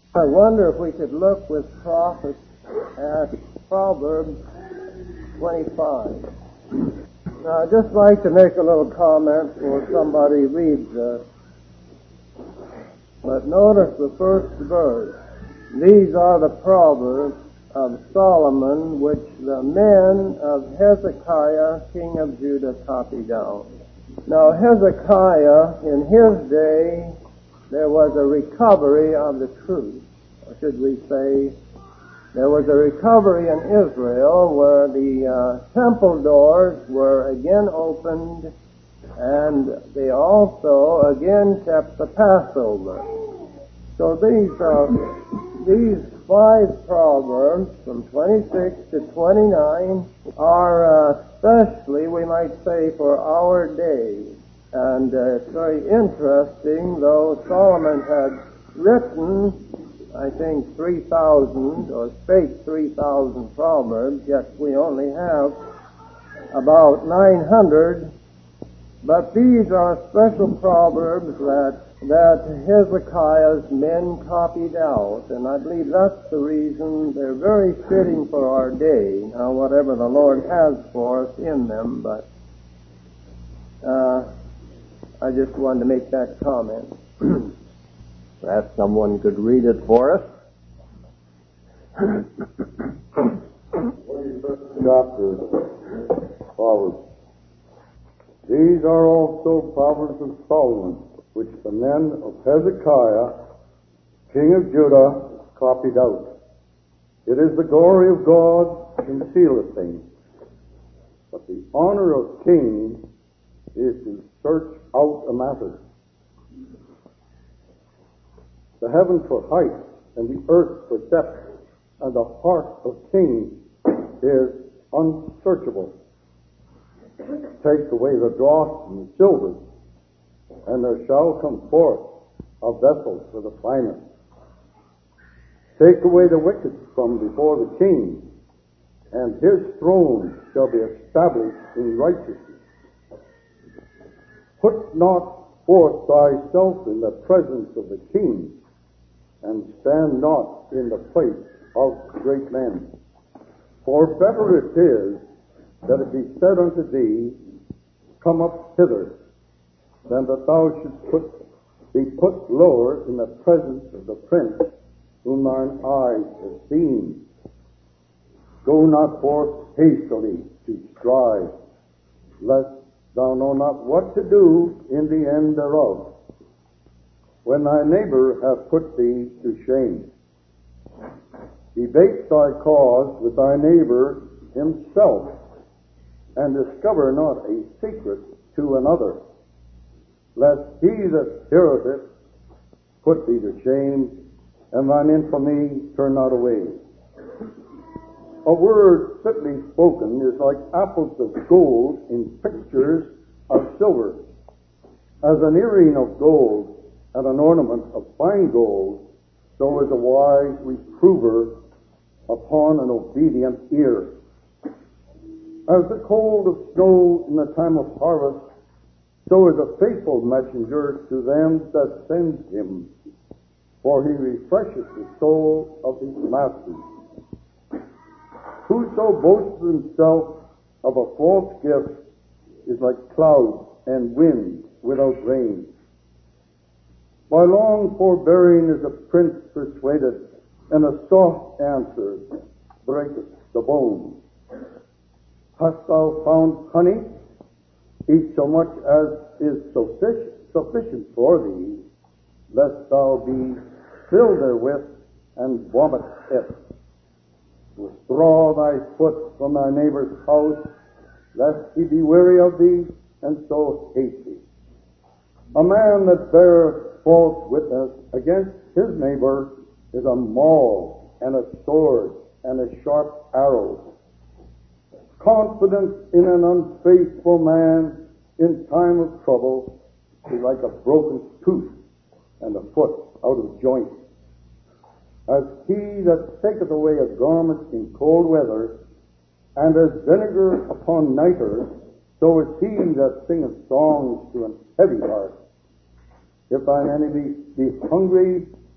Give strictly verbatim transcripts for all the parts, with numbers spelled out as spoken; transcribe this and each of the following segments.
I wonder if we could look with profit at Proverbs twenty-five. Now, I'd just like to make a little comment before somebody reads this. But notice the first verse. These are the Proverbs of Solomon, which the men of Hezekiah, king of Judah, copied down. Now, Hezekiah, in his day, there was a recovery of the truth. Or should we say, there was a recovery in Israel where the uh, temple doors were again opened, and they also again kept the Passover. So these uh, these five proverbs from twenty-six to twenty-nine are uh, especially, we might say, for our day. And uh, it's very interesting, though Solomon had written, I think, three thousand, or spake three thousand proverbs, yet we only have about nine hundred. But these are special proverbs that that Hezekiah's men copied out, and I believe that's the reason they're very fitting for our day. Now, whatever the Lord has for us in them, but uh, I just wanted to make that comment. Perhaps someone could read it for us. Chapter Proverbs. These are also Proverbs of Solomon, which the men of Hezekiah, king of Judah, copied out. It is the glory of God concealeth things, but the honor of kings is to search out a matter. The heavens for height, and the earth for depth, and the heart of kings is unsearchable. Take away the dross and the silver, and there shall come forth a vessel for the finest. Take away the wicked from before the king, and his throne shall be established in righteousness. Put not forth thyself in the presence of the king, and stand not in the place of great men. For better it is that it be said unto thee, Come up hither, than that thou shouldst put, be put lower in the presence of the prince whom thine eyes have seen. Go not forth hastily to strive, lest thou know not what to do in the end thereof, when thy neighbor hath put thee to shame. Debate thy cause with thy neighbor himself, and discover not a secret to another, lest he that heareth it put thee to shame, and thine infamy turn not away. A word fitly spoken is like apples of gold in pictures of silver. As an earring of gold and an ornament of fine gold, so is a wise reprover upon an obedient ear. As the cold of snow in the time of harvest, so is a faithful messenger to them that send him, for he refreshes the soul of his master. Whoso boasts himself of a false gift is like clouds and wind without rain. By long forbearing is a prince persuaded, and a soft answer breaketh the bone. Hast thou found honey? Eat so much as is sufficient, sufficient for thee, lest thou be filled therewith and vomit it. Withdraw thy foot from thy neighbor's house, lest he be weary of thee, and so hate thee. A man that beareth false witness against his neighbor is a maul, and a sword, and a sharp arrow. Confidence in an unfaithful man in time of trouble is like a broken tooth and a foot out of joint. As he that taketh away a garment in cold weather, and as vinegar upon nitre, so is he that singeth songs to an heavy heart. If thine enemy be hungry,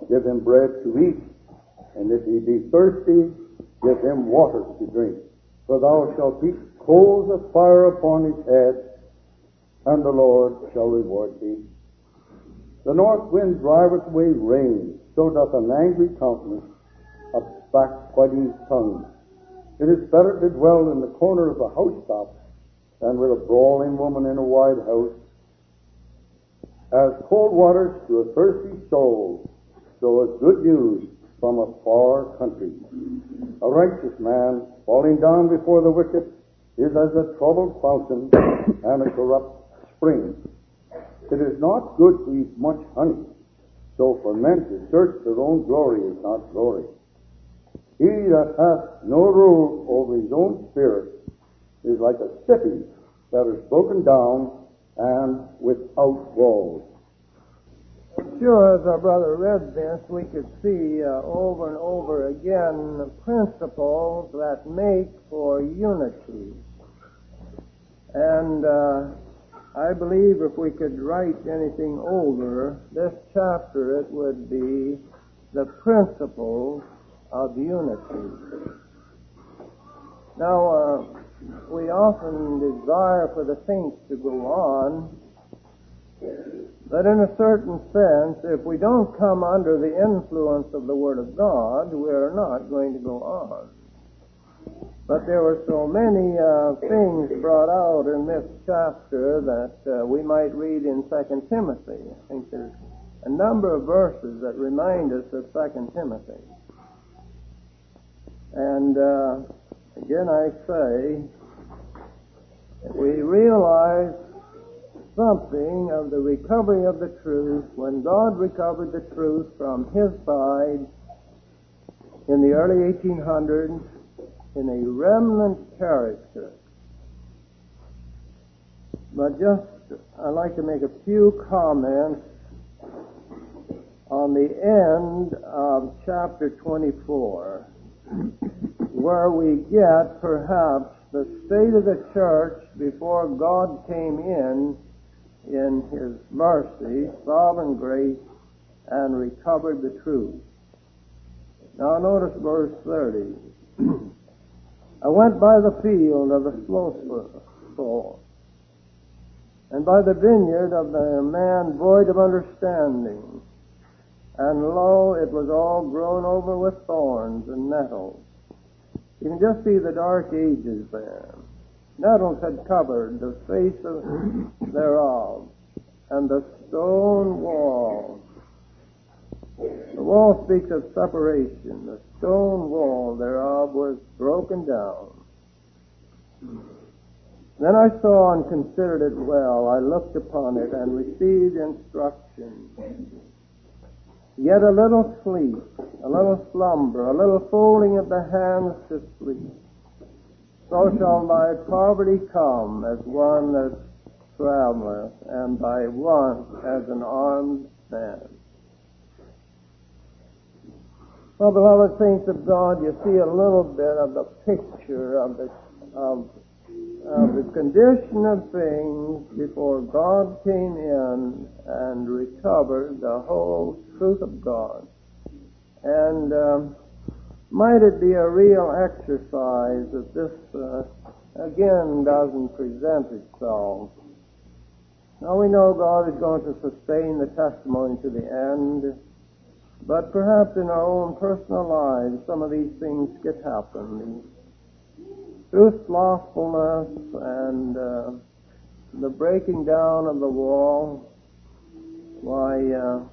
give him bread to eat, and if he be thirsty, give him water to drink. For thou shalt heap coals of fire upon his head, and the Lord shall reward thee. The north wind driveth away rain, so doth an angry countenance a backbiting tongue. It is better to dwell in the corner of the housetop than with a brawling woman in a wide house. As cold waters to a thirsty soul, so is good news from a far country. A righteous man falling down before the wicked is as a troubled fountain and a corrupt spring. It is not good to eat much honey, so for men to search their own glory is not glory. He that hath no rule over his own spirit is like a city that is broken down and without walls. Sure, as our brother read this, we could see uh, over and over again the principles that make for unity. And uh, I believe if we could write anything over this chapter, it would be the principles of unity. Now, uh, we often desire for the saints to go on, but in a certain sense, if we don't come under the influence of the Word of God, we're not going to go on. But there were so many uh, things brought out in this chapter that uh, we might read in Second Timothy. I think there's a number of verses that remind us of Second Timothy. And uh, again I say, if we realize something of the recovery of the truth, when God recovered the truth from His side in the early eighteen hundreds in a remnant character. But just, I'd like to make a few comments on the end of chapter twenty-four, where we get perhaps the state of the church before God came in in His mercy, sovereign grace, and recovered the truth. Now notice verse thirty. I went by the field of the slothful, and by the vineyard of the man void of understanding, and lo, it was all grown over with thorns and nettles. You can just see the dark ages there. Nettles had covered the face of thereof, and the stone wall. The wall speaks of separation. The stone wall thereof was broken down. Then I saw and considered it well. I looked upon it and received instruction. Yet a little sleep, a little slumber, a little folding of the hands to sleep. So shall thy poverty come as one that traveleth, and thy want as an armed man. Well, beloved saints of God, you see a little bit of the picture of the of, of the condition of things before God came in and recovered the whole truth of God. And um, might it be a real exercise that this uh, again doesn't present itself. Now we know God is going to sustain the testimony to the end, but perhaps in our own personal lives some of these things get happen. Through slothfulness and uh, the breaking down of the wall, why, uh,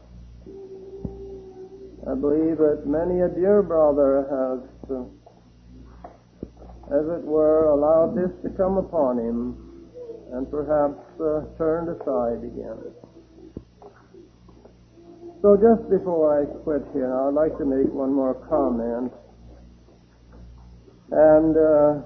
I believe that many a dear brother has, uh, as it were, allowed this to come upon him and perhaps uh, turned aside again. So just before I quit here, I'd like to make one more comment. And uh,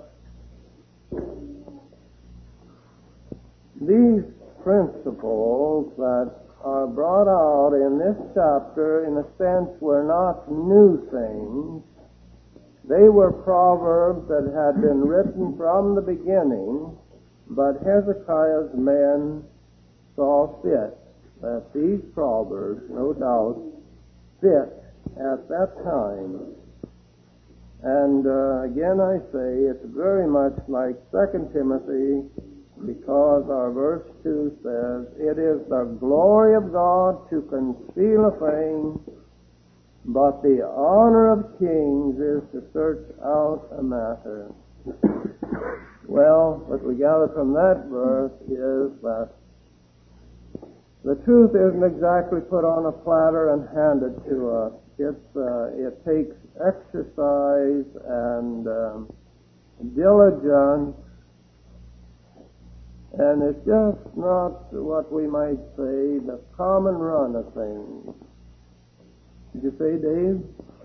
these principles that are brought out in this chapter, in a sense, were not new things. They were proverbs that had been written from the beginning, but Hezekiah's men saw fit that these proverbs, no doubt, fit at that time. And uh, again I say, it's very much like Second Timothy, because our verse two says, it is the glory of God to conceal a thing, but the honor of kings is to search out a matter. Well, what we gather from that verse is that the truth isn't exactly put on a platter and handed to us. It's, uh, it takes exercise and um, diligence, and it's just not what we might say the common run of things. Did you say, Dave?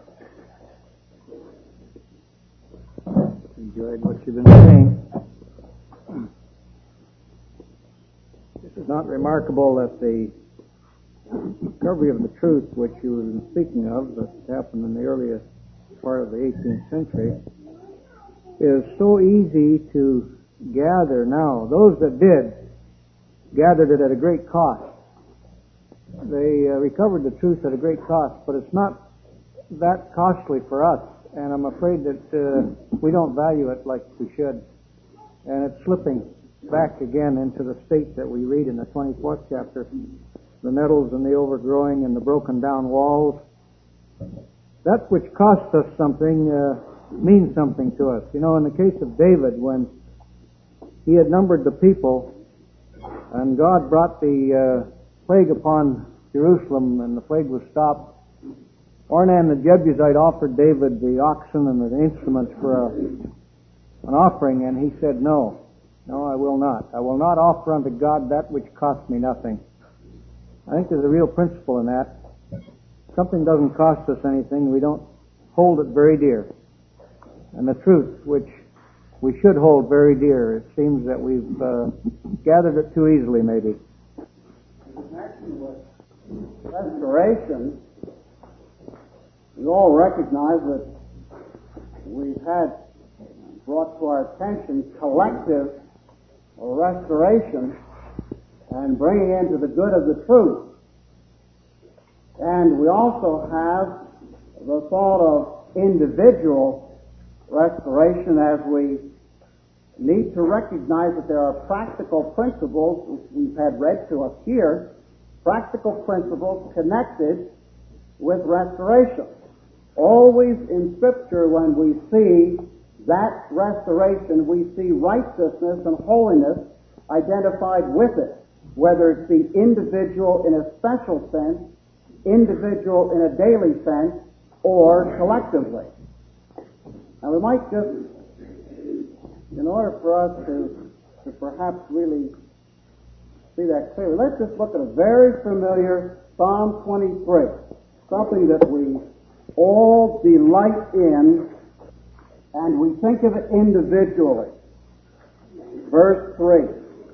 Enjoyed what you've been saying. It's not remarkable that the discovery of the truth which you were speaking of, that happened in the earliest part of the eighteenth century, is so easy to gather now. Those that did gathered it at a great cost. They uh, recovered the truth at a great cost, but it's not that costly for us, and I'm afraid that uh, we don't value it like we should, and it's slipping back again into the state that we read in the twenty-fourth chapter. The nettles and the overgrowing and the broken down walls. That which costs us something uh, means something to us. You know, in the case of David, when he had numbered the people and God brought the uh, plague upon Jerusalem and the plague was stopped, Ornan the Jebusite offered David the oxen and the instruments for a, an offering, and he said, no, no, I will not. I will not offer unto God that which costs me nothing. I think there's a real principle in that. Something doesn't cost us anything, we don't hold it very dear. And the truth, which we should hold very dear, it seems that we've uh, gathered it too easily, maybe. In connection with restoration, we all recognize that we've had brought to our attention collective restoration and bringing into the good of the truth. And we also have the thought of individual restoration, as we need to recognize that there are practical principles, which we've had read to us here, practical principles connected with restoration. Always in Scripture, when we see that restoration, we see righteousness and holiness identified with it, whether it be individual in a special sense, individual in a daily sense, or collectively. Now we might just, in order for us to, to perhaps really see that clearly, let's just look at a very familiar Psalm twenty-three, something that we all delight in, and we think of it individually. Verse three.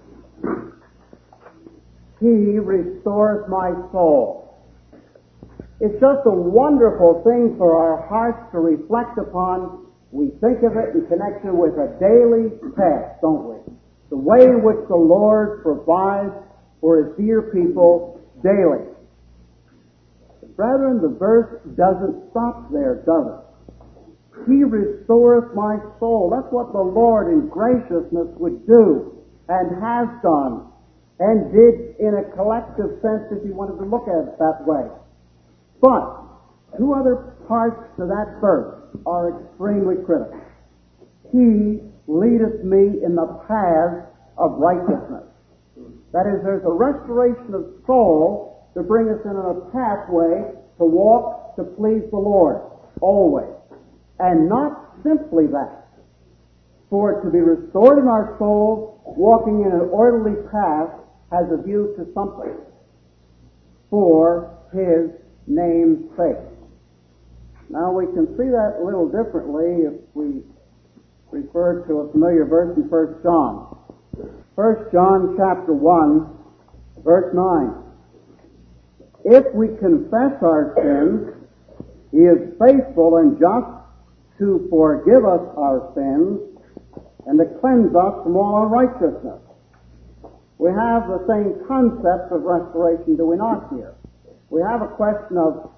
He restores my soul. It's just a wonderful thing for our hearts to reflect upon. We think of it in connection with a daily task, don't we? The way in which the Lord provides for His dear people daily. But brethren, the verse doesn't stop there, does it? He restoreth my soul. That's what the Lord in graciousness would do and has done and did in a collective sense, if you wanted to look at it that way. But two other parts to that verse are extremely critical. He leadeth me in the paths of righteousness. That is, there's a restoration of soul to bring us in a pathway to walk to please the Lord, always. And not simply that. For to be restored in our souls, walking in an orderly path, has a view to something. For His name's sake. Now we can see that a little differently if we refer to a familiar verse in First John. First John chapter one, verse nine. If we confess our sins, He is faithful and just to forgive us our sins and to cleanse us from all unrighteousness. We have the same concept of restoration, do we not, here? We have a question of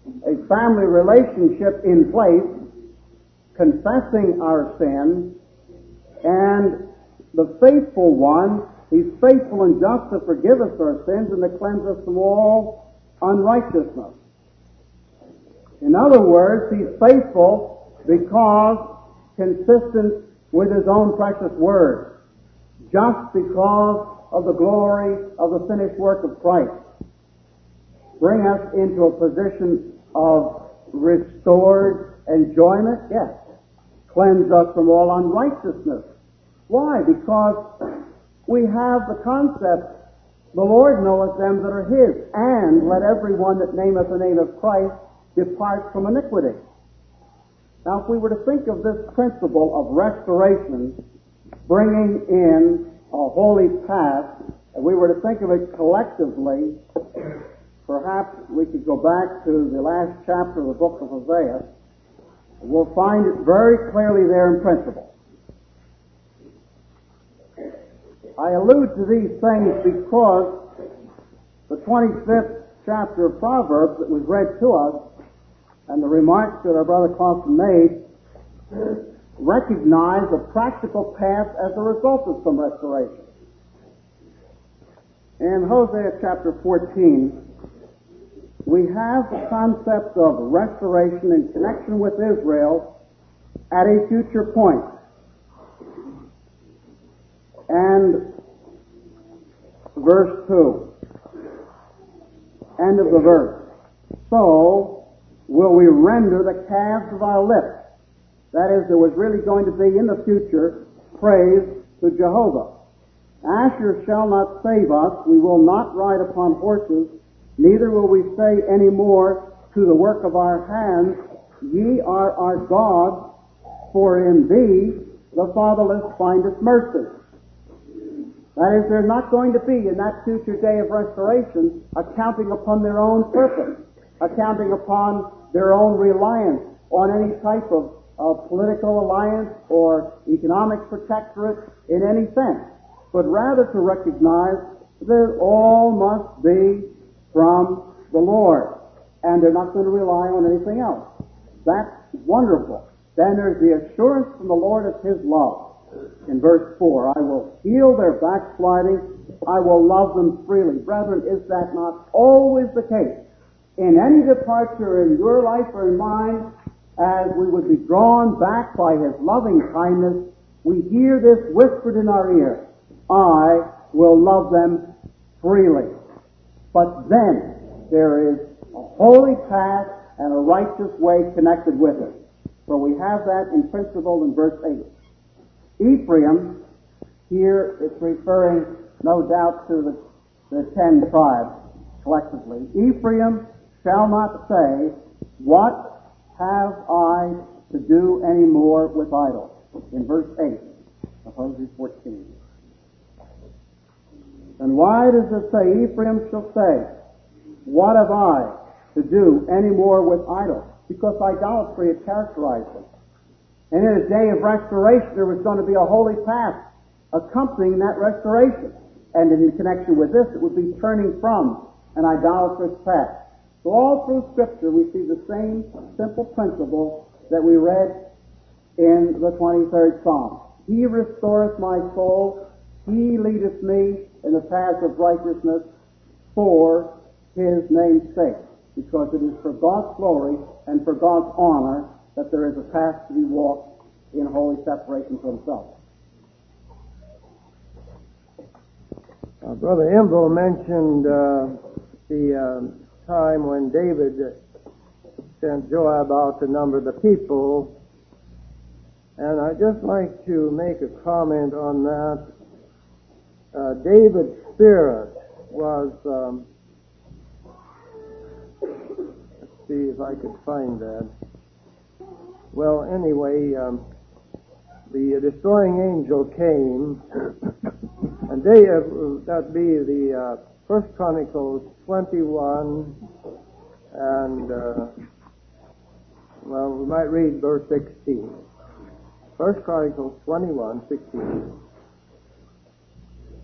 a family relationship in place, confessing our sin, and the faithful one, He's faithful and just to forgive us our sins and to cleanse us from all unrighteousness. In other words, He's faithful because consistent with His own precious Word, just because of the glory of the finished work of Christ. Bring us into a position of restored enjoyment? Yes. Cleanse us from all unrighteousness. Why? Because we have the concept, the Lord knoweth them that are His, and let every one that nameth the name of Christ depart from iniquity. Now, if we were to think of this principle of restoration, bringing in a holy path, and we were to think of it collectively, perhaps we could go back to the last chapter of the book of Hosea. We'll find it very clearly there in principle. I allude to these things because the twenty-fifth chapter of Proverbs that was read to us and the remarks that our brother Clausen made recognize a practical path as a result of some restoration. In Hosea chapter fourteen, we have the concept of restoration in connection with Israel at a future point. And verse two, end of the verse. So will we render the calves of our lips. That is, there was really going to be in the future praise to Jehovah. Asher shall not save us. We will not ride upon horses, neither will we say any more to the work of our hands, Ye are our God, for in Thee the fatherless findeth mercy. That is, they're not going to be in that future day of restoration accounting upon their own purpose, accounting upon their own reliance on any type of, of political alliance or economic protectorate in any sense, but rather to recognize that all must be from the Lord, and they're not going to rely on anything else. That's wonderful. Then there's the assurance from the Lord of His love. In verse four, I will heal their backsliding, I will love them freely. Brethren, is that not always the case? In any departure in your life or in mine, as we would be drawn back by His loving kindness, we hear this whispered in our ear, I will love them freely. But then there is a holy path and a righteous way connected with it. So we have that in principle in verse eight. Ephraim, here it's referring no doubt to the, the ten tribes collectively. Ephraim shall not say, What have I to do any more with idols? In verse eight of Hosea fourteen. And why does it say, Ephraim shall say, What have I to do any more with idols? Because idolatry had characterized them. And in a day of restoration, there was going to be a holy path accompanying that restoration. And in connection with this, it would be turning from an idolatrous path. So all through Scripture, we see the same simple principle that we read in the twenty-third Psalm. He restoreth my soul. He leadeth me in the paths of righteousness for His name's sake. Because it is for God's glory and for God's honor that there is a path to be walked in holy separation from Himself. Uh, Brother Imbo mentioned uh, the uh, time when David sent Joab out to number the people, and I'd just like to make a comment on that. Uh, David's spirit was, um, let's see if I could find that. Well, anyway, um, the destroying angel came, and they, uh, that'd be the uh, First Chronicles twenty-one, and, uh, well, we might read verse sixteen. First Chronicles twenty-one, sixteen.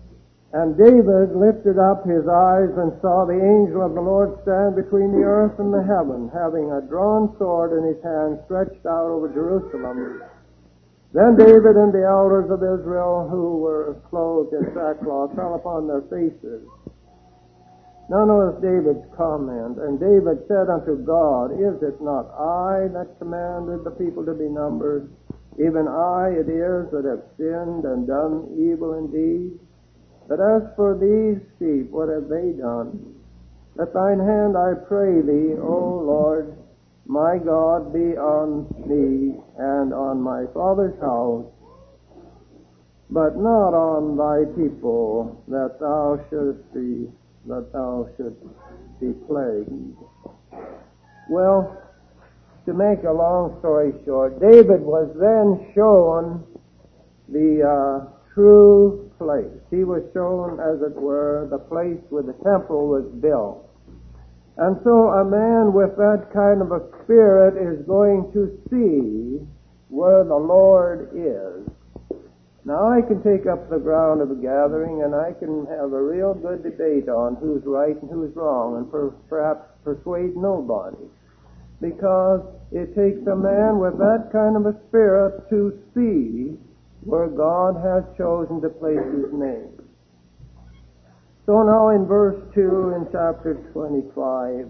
And David lifted up his eyes and saw the angel of the Lord stand between the earth and the heaven, having a drawn sword in his hand stretched out over Jerusalem. Then David and the elders of Israel, who were clothed in sackcloth, fell upon their faces. Now notice David's comment. And David said unto God, Is it not I that commanded the people to be numbered? Even I it is that have sinned and done evil indeed. But as for these sheep, what have they done? At thine hand I pray thee, O Lord, my God, be on me and on my father's house, but not on thy people, that thou shouldst be, that thou shouldst be plagued. Well, to make a long story short, David was then shown the uh, true place. He was shown, as it were, the place where the temple was built. And so a man with that kind of a spirit is going to see where the Lord is. Now I can take up the ground of a gathering and I can have a real good debate on who's right and who's wrong and per, perhaps persuade nobody. Because it takes a man with that kind of a spirit to see where God has chosen to place his name. So now in verse two in chapter twenty-five,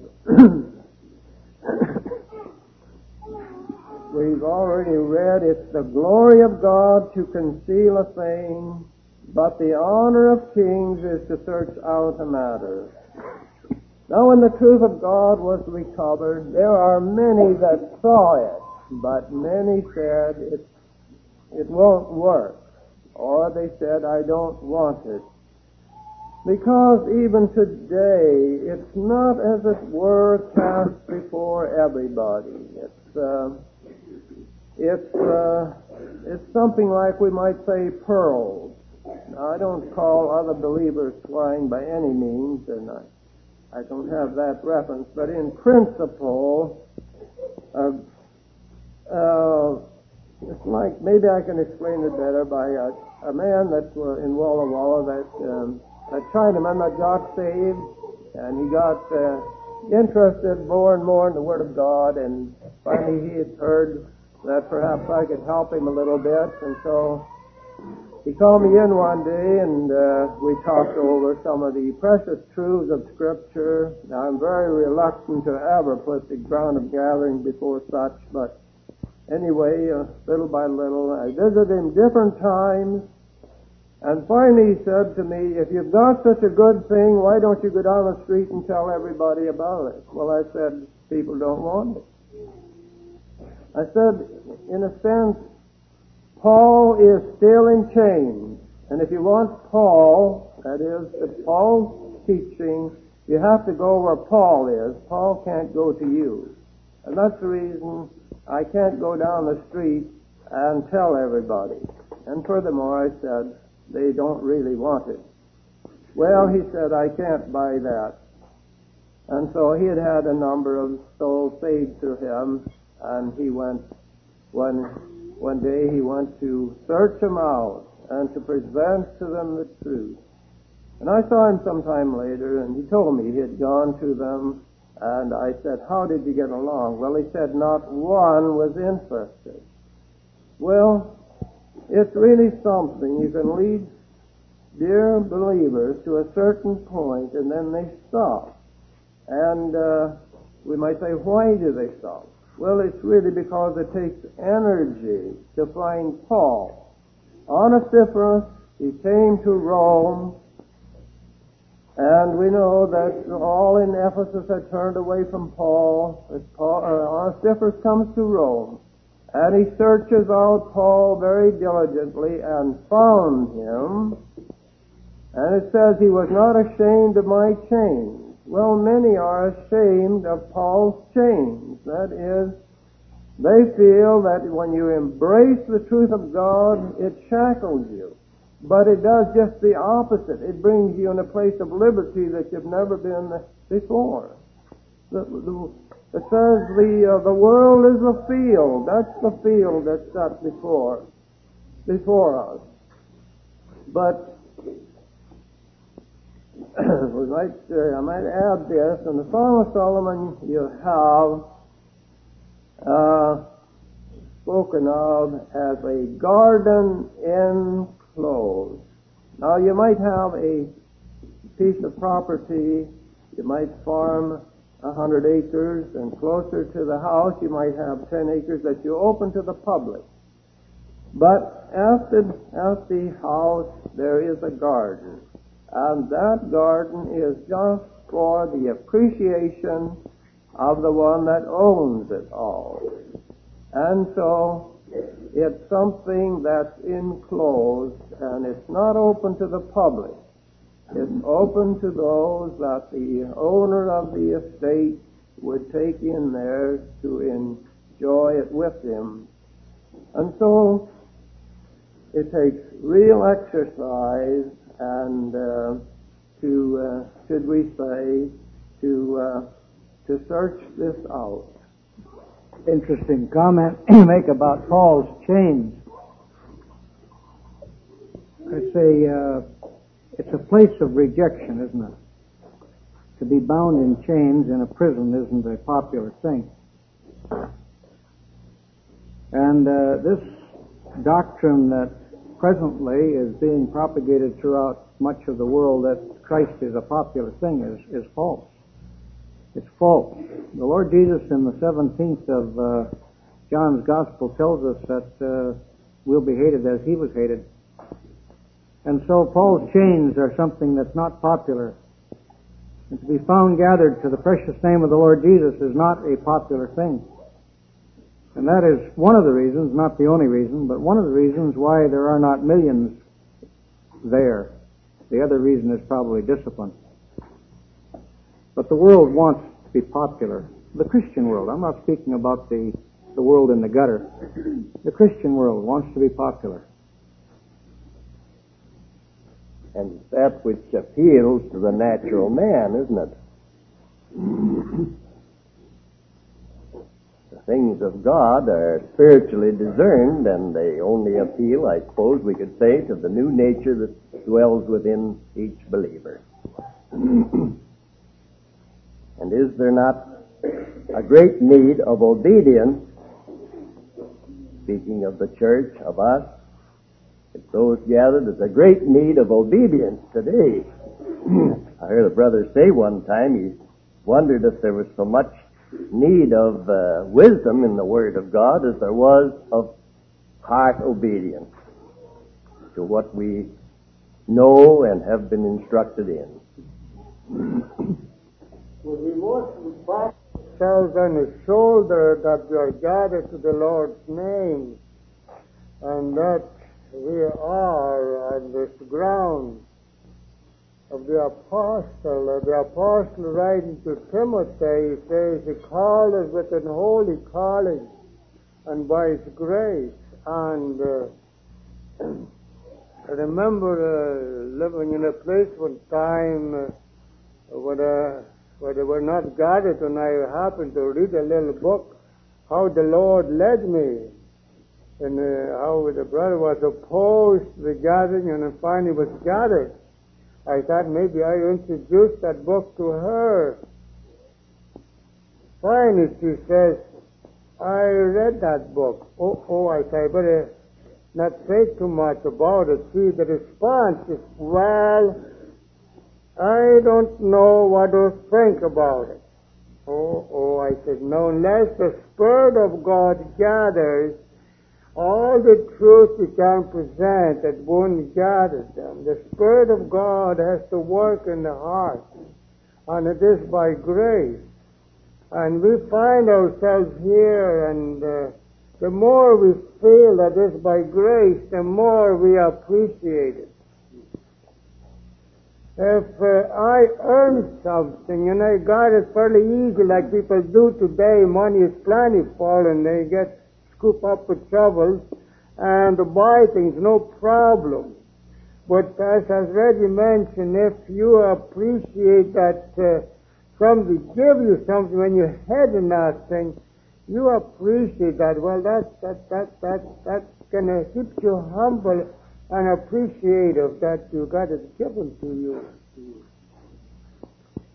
we've already read, it's the glory of God to conceal a thing, but the honor of kings is to search out a matter. Now when the truth of God was recovered, there are many that saw it, but many said it, it won't work, or they said, I don't want it. Because even today, it's not, as it were, cast before everybody. It's uh, it's uh, it's something like we might say pearls. Now, I don't call other believers swine by any means, and I, I don't have that reference. But in principle, uh, uh, it's like, maybe I can explain it better by a, a man that uh, in Walla Walla that. Um, A Chinaman that got saved, and he got uh, interested more and more in the Word of God, and finally he had heard that perhaps I could help him a little bit, and so he called me in one day, and uh, we talked over some of the precious truths of Scripture. Now, I'm very reluctant to ever put the ground of gathering before such, but anyway, uh, little by little, I visited him different times. And finally he said to me, if you've got such a good thing, why don't you go down the street and tell everybody about it? Well, I said, people don't want it. I said, in a sense, Paul is still in chains. And if you want Paul, that is, if Paul's teaching, you have to go where Paul is. Paul can't go to you. And that's the reason I can't go down the street and tell everybody. And furthermore, I said, they don't really want it. Well, he said, I can't buy that. And so he had had a number of souls saved through him, and he went, one, one day he went to search them out and to present to them the truth. And I saw him sometime later, and he told me he had gone to them, and I said, how did you get along? Well, he said, not one was interested. Well, it's really something. You can lead dear believers to a certain point, and then they stop. And uh, we might say, why do they stop? Well, it's really because it takes energy to find Paul. Onesiphorus, he came to Rome, and we know that all in Ephesus had turned away from Paul. Paul uh, Onesiphorus comes to Rome. And he searches out Paul very diligently and found him. And it says he was not ashamed of my chains. Well, many are ashamed of Paul's chains. That is, they feel that when you embrace the truth of God, it shackles you. But it does just the opposite. It brings you in a place of liberty that you've never been before. The, the, It says the uh, the world is a field. That's the field that's set before before us. But would like to, I might add this. In the Song of Solomon, you have uh, spoken of as a garden enclosed. Now, you might have a piece of property, you might farm a hundred acres, and closer to the house you might have ten acres that you open to the public. But at the, at the house there is a garden, and that garden is just for the appreciation of the one that owns it all. And so it's something that's enclosed, and it's not open to the public. It's open to those that the owner of the estate would take in there to enjoy it with him. And so it takes real exercise and uh, to, uh, should we say, to uh, to search this out. Interesting comment you make about Paul's chains. It's a uh, it's a place of rejection, isn't it? To be bound in chains in a prison isn't a popular thing. And uh, this doctrine that presently is being propagated throughout much of the world, that Christ is a popular thing, is, is false. It's false. The Lord Jesus in the seventeenth of uh, John's Gospel tells us that uh, we'll be hated as he was hated. And so Paul's chains are something that's not popular. And to be found gathered to the precious name of the Lord Jesus is not a popular thing. And that is one of the reasons, not the only reason, but one of the reasons why there are not millions there. The other reason is probably discipline. But the world wants to be popular. The Christian world. I'm not speaking about the, the world in the gutter. The Christian world wants to be popular. And that which appeals to the natural man, isn't it? The things of God are spiritually discerned, and they only appeal, I suppose we could say, to the new nature that dwells within each believer. And is there not a great need of obedience, speaking of the church, of us, if those gathered, there's a great need of obedience today. I heard a brother say one time, he wondered if there was so much need of uh, wisdom in the Word of God as there was of heart obedience to what we know and have been instructed in. Would we must back ourselves on the shoulder that we are gathered to the Lord's name, and that we are on this ground of the apostle. Uh, the apostle writing to Timothy says, he called us with an holy calling and by his grace. And uh, I remember uh, living in a place one time uh, where, uh, where they were not gathered, and I happened to read a little book, how the Lord led me, and uh, how the brother was opposed to the gathering and then finally was gathered. I thought maybe I introduced that book to her. Finally, she says, I read that book. Oh, oh, I say, I better not say too much about it. See, the response is, well, I don't know what to think about it. Oh, oh, I said, no, unless the Spirit of God gathers all the truth we can present, that won't gather them. The Spirit of God has to work in the heart, and it is by grace. And we find ourselves here, and uh, the more we feel that it's by grace, the more we appreciate it. If uh, I earn something and I got it fairly easy like people do today, money is plentiful and they get scoop up with shovels and to buy things, no problem. But as I've already mentioned, if you appreciate that uh, somebody give you something when you had nothing, you appreciate that. Well, that that that that that's gonna keep you humble and appreciative that you got it given to you.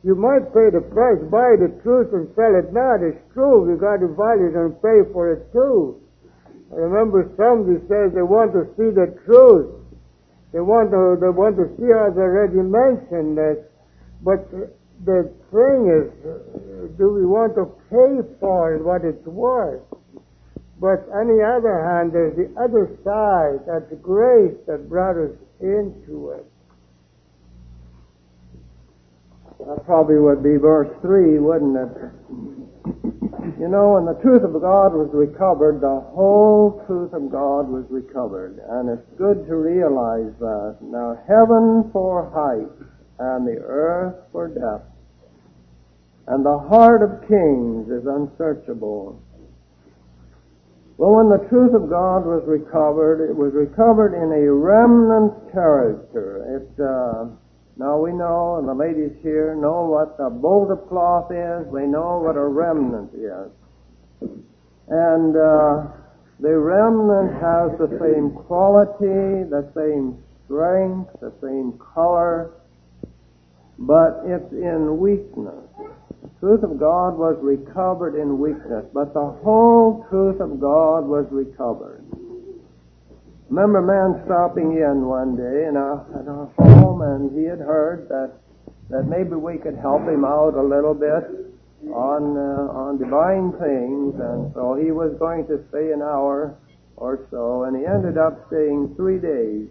You might pay the price, buy the truth and sell it not. It's true. You got to value it and pay for it too. I remember somebody says they want to see the truth. They want to, they want to see, as I already mentioned, that, but the thing is, do we want to pay for it, what it's worth? But on the other hand, there's the other side, that's grace that brought us into it. That probably would be verse three, wouldn't it? You know, when the truth of God was recovered, the whole truth of God was recovered. And it's good to realize that. Now, heaven for height, and the earth for depth, and the heart of kings is unsearchable. Well, when the truth of God was recovered, it was recovered in a remnant character. It, uh, now we know, and the ladies here know what a bolt of cloth is. They know what a remnant is. And uh, the remnant has the same quality, the same strength, the same color, but it's in weakness. The truth of God was recovered in weakness, but the whole truth of God was recovered. Remember a man stopping in one day in our, at our home, and he had heard that that maybe we could help him out a little bit on uh, on divine things, and so he was going to stay an hour or so, and he ended up staying three days.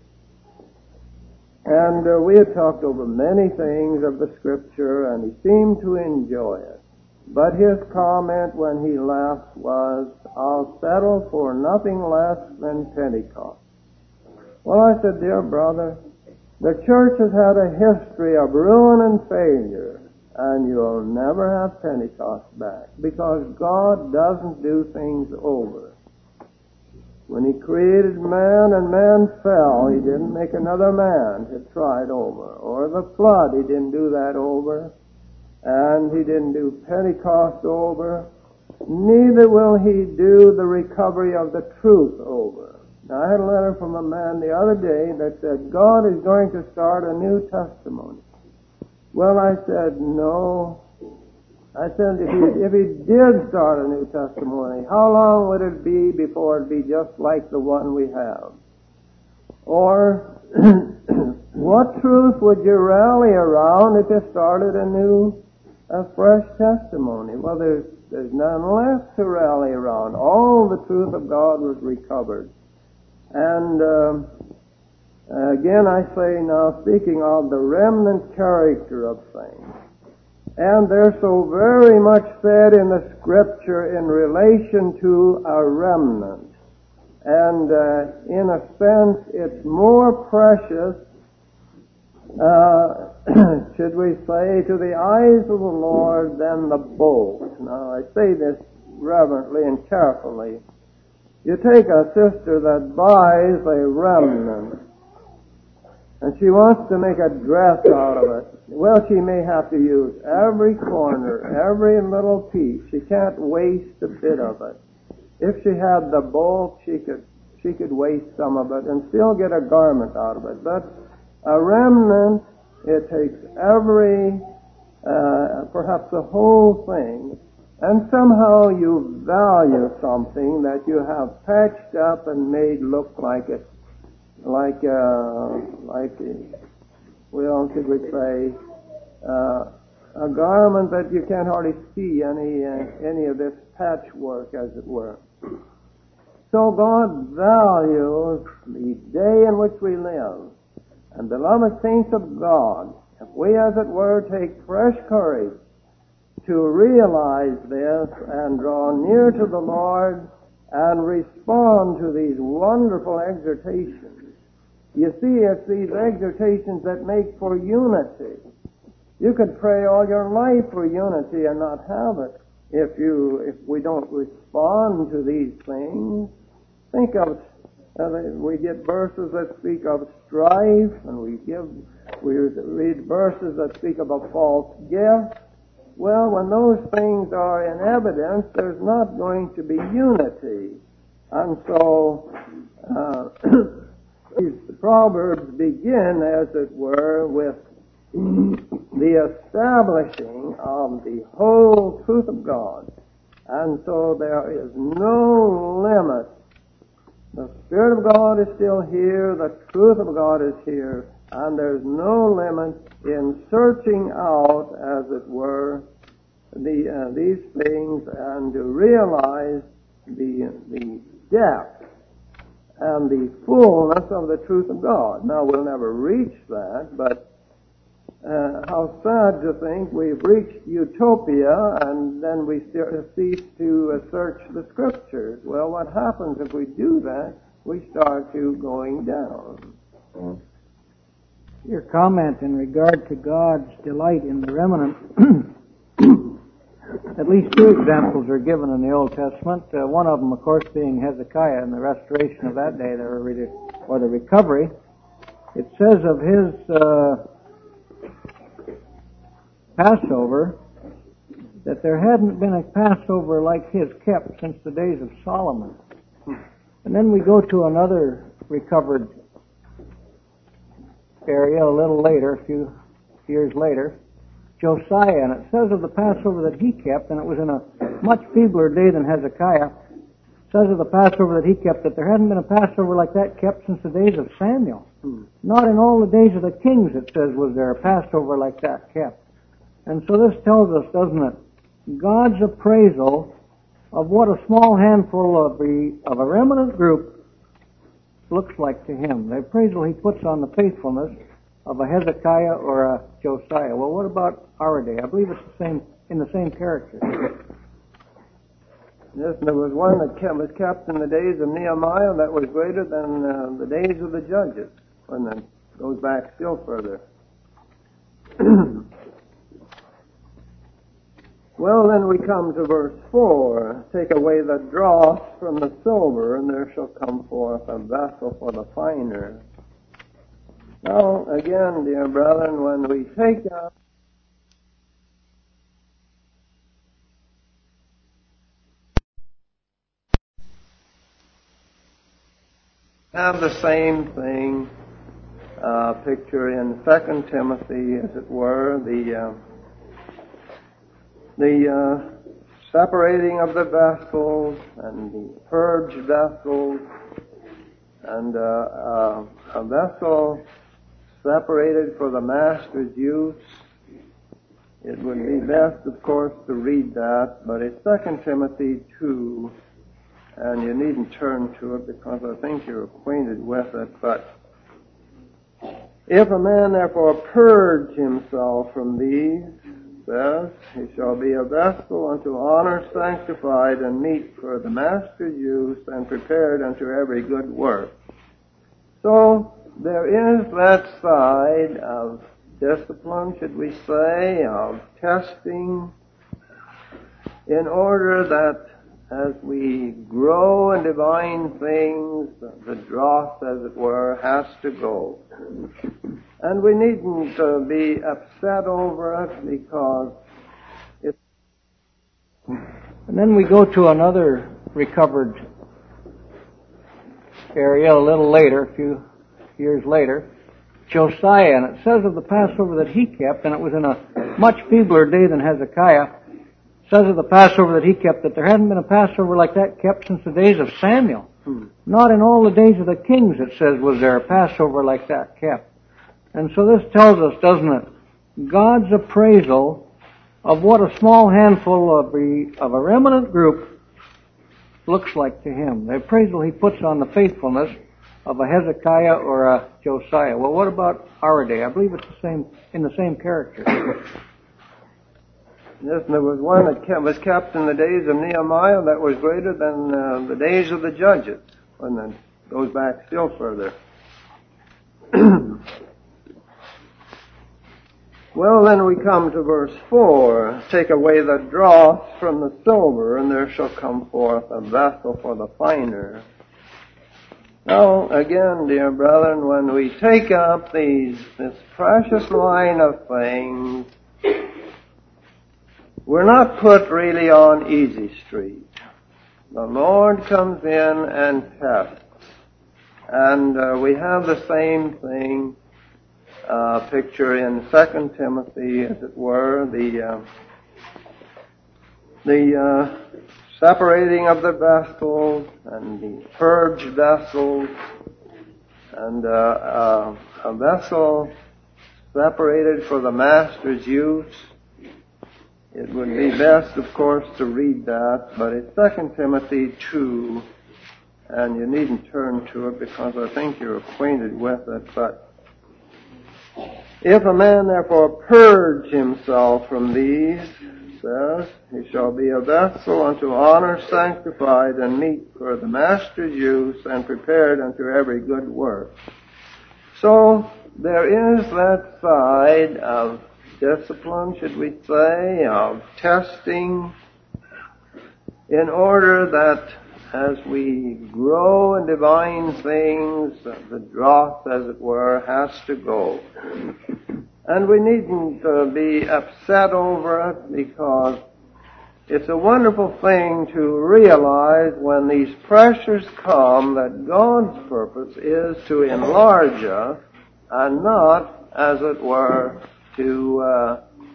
And uh, we had talked over many things of the Scripture, and he seemed to enjoy it. But his comment when he left was, "I'll settle for nothing less than Pentecost." Well, I said, "Dear brother, the church has had a history of ruin and failure, and you'll never have Pentecost back, because God doesn't do things over. When he created man and man fell, he didn't make another man to try it over. Or the flood, he didn't do that over. And he didn't do Pentecost over. Neither will he do the recovery of the truth over." Now, I had a letter from a man the other day that said, God is going to start a new testimony. Well, I said, no. I said, if he, if he did start a new testimony, how long would it be before it be just like the one we have? Or, what truth would you rally around if you started a new, a fresh testimony? Well, there's, there's none left to rally around. All the truth of God was recovered. And um, again, I say now, speaking of the remnant character of things, and they're so very much said in the Scripture in relation to a remnant. And uh, in a sense, it's more precious, uh, should we say, to the eyes of the Lord than the bolt. Now, I say this reverently and carefully. You take a sister that buys a remnant, and she wants to make a dress out of it. Well, she may have to use every corner, every little piece. She can't waste a bit of it. If she had the bolt, she could she could waste some of it and still get a garment out of it. But a remnant, it takes every, uh, perhaps the whole thing, and somehow you value something that you have patched up and made look like it, like, uh, like, well, should we say, uh, a garment that you can't hardly see any uh, any of this patchwork, as it were. So God values the day in which we live. And beloved saints of God, if we, as it were, take fresh courage to realize this and draw near to the Lord and respond to these wonderful exhortations. You see, it's these exhortations that make for unity. You could pray all your life for unity and not have it if you if we don't respond to these things. Think of uh, we get verses that speak of strife, and we give we read verses that speak of a false gift. Well, when those things are in evidence, there's not going to be unity, and so uh, these proverbs begin, as it were, with the establishing of the whole truth of God. And so there is no limit. The Spirit of God is still here, the truth of God is here, and there's no limit in searching out, as it were, the uh, these things and to realize the the depth and the fullness of the truth of God. Now, we'll never reach that, but uh, how sad to think we've reached utopia and then we cease to uh, search the Scriptures. Well, what happens if we do that? We start to going down. Your comment in regard to God's delight in the remnant, at least two examples are given in the Old Testament. Uh, one of them, of course, being Hezekiah and the restoration of that day, or the recovery. It says of his uh, Passover that there hadn't been a Passover like his kept since the days of Solomon. And then we go to another recovered area a little later, a few years later, Josiah, and it says of the Passover that he kept, and it was in a much feebler day than Hezekiah, it says of the Passover that he kept that there hadn't been a Passover like that kept since the days of Samuel. Hmm. Not in all the days of the kings, it says, was there a Passover like that kept. And so this tells us, doesn't it, God's appraisal of what a small handful of, the, of a remnant group looks like to him. The appraisal he puts on the faithfulness of a Hezekiah or a Josiah. Well, what about our day? I believe it's the same, in the same character. Yes, there was one that kept, was kept in the days of Nehemiah that was greater than uh, the days of the judges, and then goes back still further. Well, then we come to verse four. Take away the dross from the silver, and there shall come forth a vessel for the finer. Now, again, dear brethren, when we take up have the same thing, uh, picture in Second Timothy, as it were, the uh, the uh, separating of the vessels and the purged vessels, and uh, uh, a vessel separated for the master's use. It would be best, of course, to read that, but it's Second Timothy two, and you needn't turn to it because I think you're acquainted with it. But if a man therefore purge himself from these, says, he shall be a vessel unto honor, sanctified and meet for the master's use, and prepared unto every good work. So there is that side of discipline, should we say, of testing, in order that as we grow in divine things, the dross, as it were, has to go. And we needn't uh, be upset over it because it's... And then we go to another recovered area a little later, a few years later, Josiah, and it says of the Passover that he kept, and it was in a much feebler day than Hezekiah, it says of the Passover that he kept that there hadn't been a Passover like that kept since the days of Samuel. Hmm. Not in all the days of the kings, it says, was there a Passover like that kept. And so this tells us, doesn't it, God's appraisal of what a small handful of, the, of a remnant group looks like to him. The appraisal he puts on the faithfulness of a Hezekiah or a Josiah. Well, what about our day? I believe it's the same, in the same character. Yes, and there was one that kept, was kept in the days of Nehemiah that was greater than uh, the days of the judges, and then goes back still further. Well, then we come to verse four. Take away the dross from the silver, and there shall come forth a vessel for the finer. Now, again, dear brethren, when we take up these, this precious line of things, we're not put really on easy street. The Lord comes in and tests. And uh, we have the same thing uh, picture in Second Timothy, as it were, the uh, the uh, separating of the vessels and the purged vessels, and uh, uh, a vessel separated for the master's use. It would be best, of course, to read that, but it's Second Timothy two, and you needn't turn to it because I think you're acquainted with it. But if a man therefore purge himself from these, says, he shall be a vessel unto honor, sanctified and meet for the master's use, and prepared unto every good work. So there is that side of discipline, should we say, of testing, in order that as we grow in divine things, the dross, as it were, has to go. And we needn't uh, be upset over it, because it's a wonderful thing to realize when these pressures come that God's purpose is to enlarge us and not, as it were, to uh,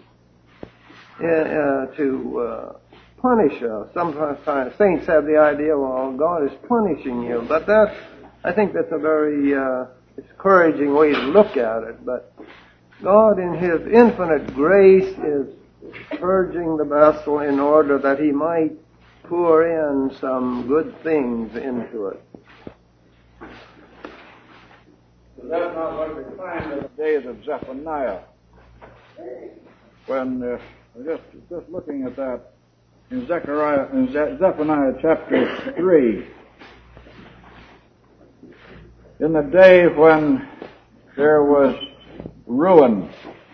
uh, to uh, punish us. Sometimes saints have the idea, well, God is punishing you, but that, I think that's a very uh, discouraging way to look at it. But God, in His infinite grace, is purging the vessel in order that He might pour in some good things into it. So that's not what we find in the days of Zephaniah. When uh, just just looking at that in Zechariah, in Ze- Zephaniah chapter three, in the day when there was ruin,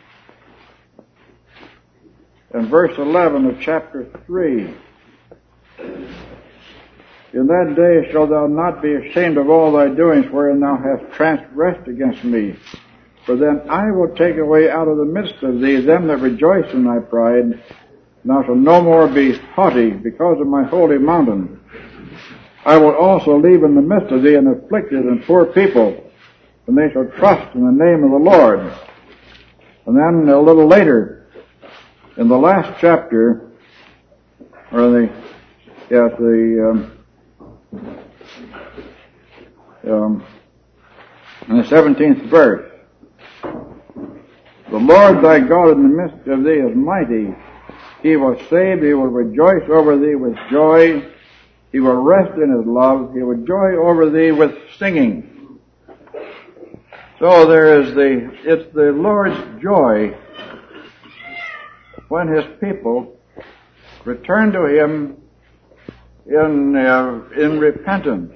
in verse eleven of chapter three, in that day shalt thou not be ashamed of all thy doings wherein thou hast transgressed against me. For then I will take away out of the midst of thee them that rejoice in thy pride, and thou shalt no more be haughty because of my holy mountain. I will also leave in the midst of thee an afflicted and poor people, and they shall trust in the name of the Lord. And then a little later, in the last chapter, or the, yes, the, um, um, in the seventeenth verse, the Lord thy God in the midst of thee is mighty. He will save, he will rejoice over thee with joy. He will rest in his love. He will joy over thee with singing. So there is the, it's the Lord's joy when his people return to him in, uh, in repentance.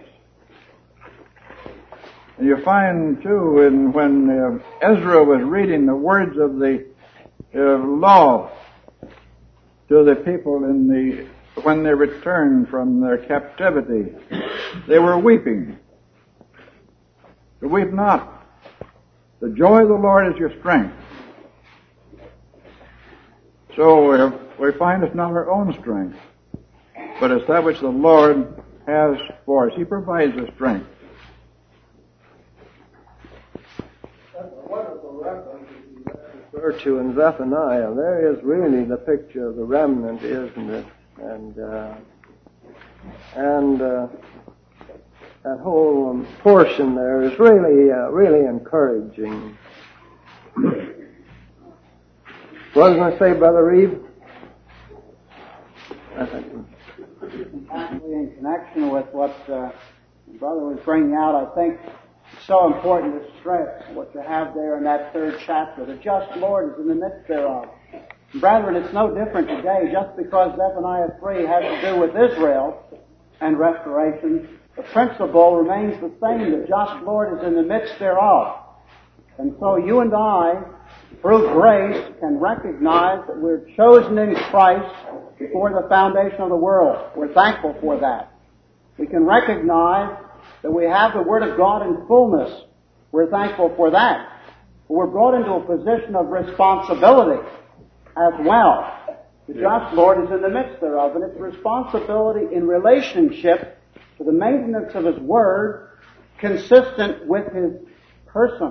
And you find, too, in when uh, Ezra was reading the words of the uh, law to the people in the when they returned from their captivity, they were weeping. So weep not. The joy of the Lord is your strength. So uh, we find it's not our own strength, but it's that which the Lord has for us. He provides the strength. Refer to in Zephaniah, there is really the picture of the remnant, isn't it? And uh, and uh, that whole um, portion there is really uh, really encouraging. What was I say, Brother Reeve? Actually, in connection with what uh, the brother was bringing out, I think it's so important to stress what you have there in that third chapter. The just Lord is in the midst thereof. Brethren, it's no different today. Just because Zephaniah three has to do with Israel and restoration, the principle remains the same. The just Lord is in the midst thereof. And so you and I, through grace, can recognize that we're chosen in Christ before the foundation of the world. We're thankful for that. We can recognize that we have the Word of God in fullness. We're thankful for that. We're brought into a position of responsibility as well. The just Lord is in the midst thereof, and it's responsibility in relationship to the maintenance of His Word consistent with His person.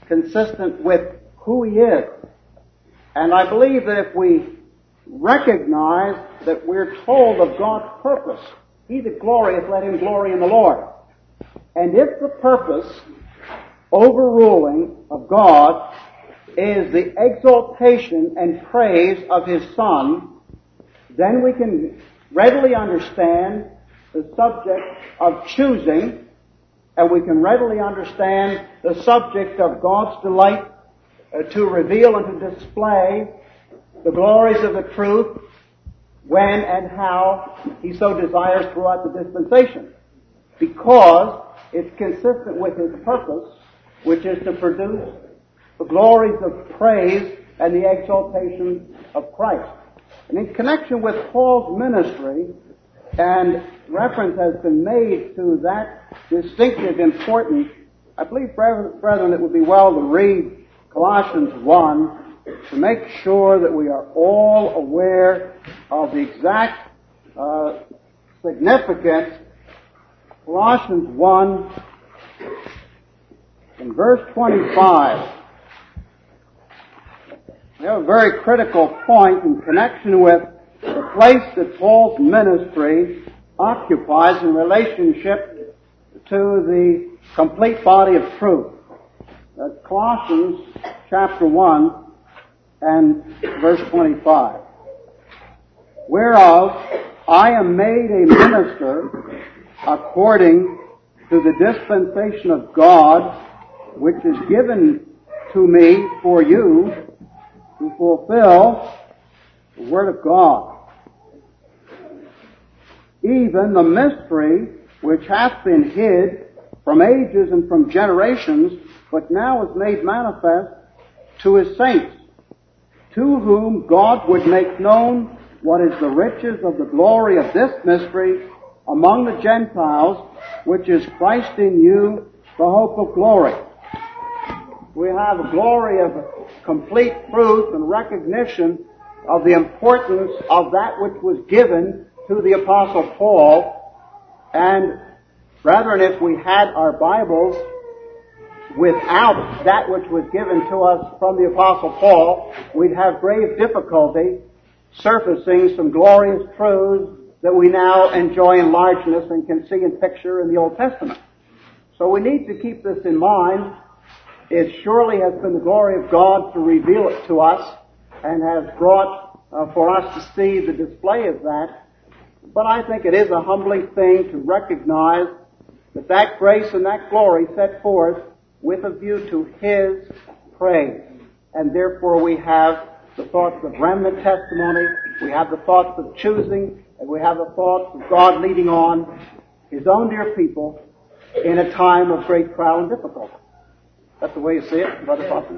consistent with who He is. And I believe that if we recognize that we're told of God's purpose, He that glorieth, let him glory in the Lord. And if the purpose overruling of God is the exaltation and praise of His Son, then we can readily understand the subject of choosing, and we can readily understand the subject of God's delight uh, to reveal and to display the glories of the truth when and how He so desires throughout the dispensation, because it's consistent with His purpose, which is to produce the glories of praise and the exaltation of Christ. And in connection with Paul's ministry, and reference has been made to that distinctive importance, I believe, brethren, it would be well to read Colossians one to make sure that we are all aware of the exact uh, significance. Colossians one, in verse twenty-five, we have a very critical point in connection with the place that Paul's ministry occupies in relationship to the complete body of truth. That's Colossians chapter one and verse twenty-five. Whereof I am made a minister according to the dispensation of God, which is given to me for you to fulfill the Word of God, even the mystery which hath been hid from ages and from generations, but now is made manifest to His saints, to whom God would make known what is the riches of the glory of this mystery among the Gentiles, which is Christ in you, the hope of glory. We have a glory of complete truth and recognition of the importance of that which was given to the Apostle Paul. And brethren, if we had our Bibles without that which was given to us from the Apostle Paul, we'd have grave difficulty surfacing some glorious truths that we now enjoy in largeness and can see and picture in the Old Testament. So we need to keep this in mind. It surely has been the glory of God to reveal it to us and has brought uh, for us to see the display of that. But I think it is a humbling thing to recognize that that grace and that glory set forth with a view to His praise. And therefore we have the thoughts of remnant testimony, we have the thoughts of choosing, and we have the thoughts of God leading on His own dear people in a time of great trial and difficulty. That's the way you see it, Brother Foster?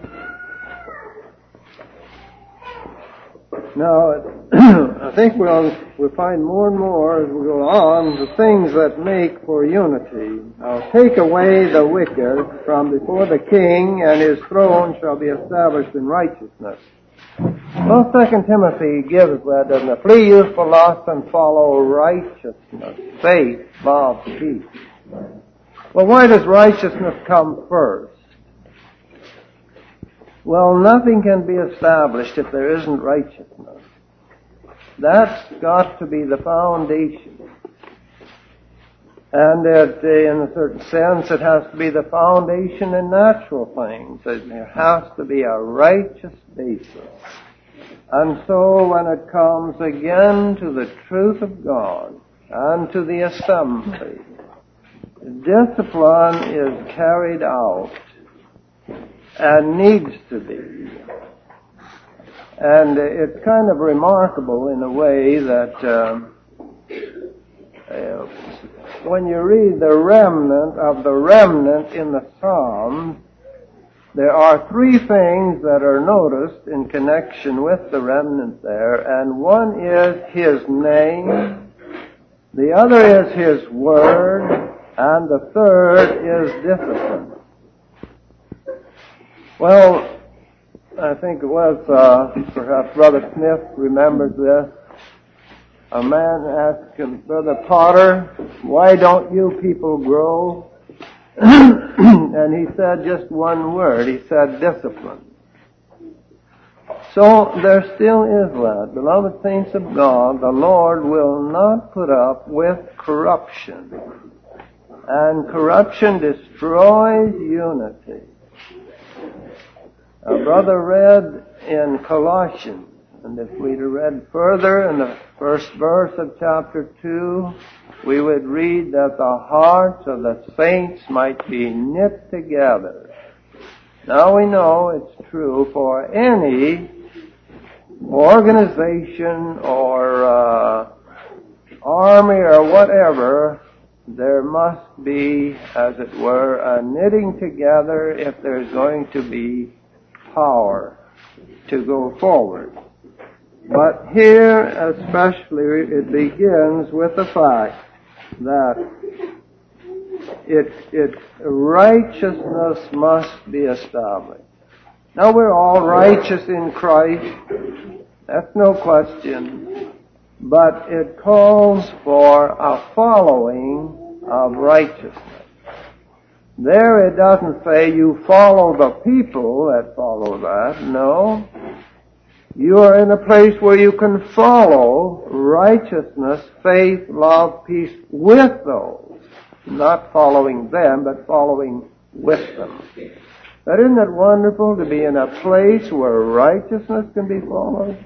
Now, I think we'll, we'll find more and more as we go on the things that make for unity. I'll take away the wicked from before the king, and his throne shall be established in righteousness. Well, Second Timothy gives that, doesn't it? Flee youthful lust and follow righteousness, faith, love, peace. Well, why does righteousness come first? Well, nothing can be established if there isn't righteousness. That's got to be the foundation. And it, in a certain sense, it has to be the foundation in natural things. There has to be a righteous basis. And so when it comes again to the truth of God and to the assembly, discipline is carried out and needs to be. And it's kind of remarkable in a way that um, uh, when you read the remnant of the remnant in the Psalms, there are three things that are noticed in connection with the remnant there, and one is His name, the other is His word, and the third is discipline. Well, I think it was, uh, perhaps Brother Smith remembers this. A man asked Brother Potter, why don't you people grow? And he said just one word. He said discipline. So there still is that. Beloved saints of God, the Lord will not put up with corruption. And corruption destroys unity. A brother read in Colossians, and if we'd read further in the first verse of chapter two, we would read that the hearts of the saints might be knit together. Now we know it's true for any organization or uh, army or whatever, there must be, as it were, a knitting together if there's going to be power to go forward. But here especially it begins with the fact that it, it, righteousness must be established. Now we're all righteous in Christ, that's no question, but it calls for a following of righteousness. There it doesn't say you follow the people that follow that, no. You are in a place where you can follow righteousness, faith, love, peace with those. Not following them, but following with them. But isn't it wonderful to be in a place where righteousness can be followed?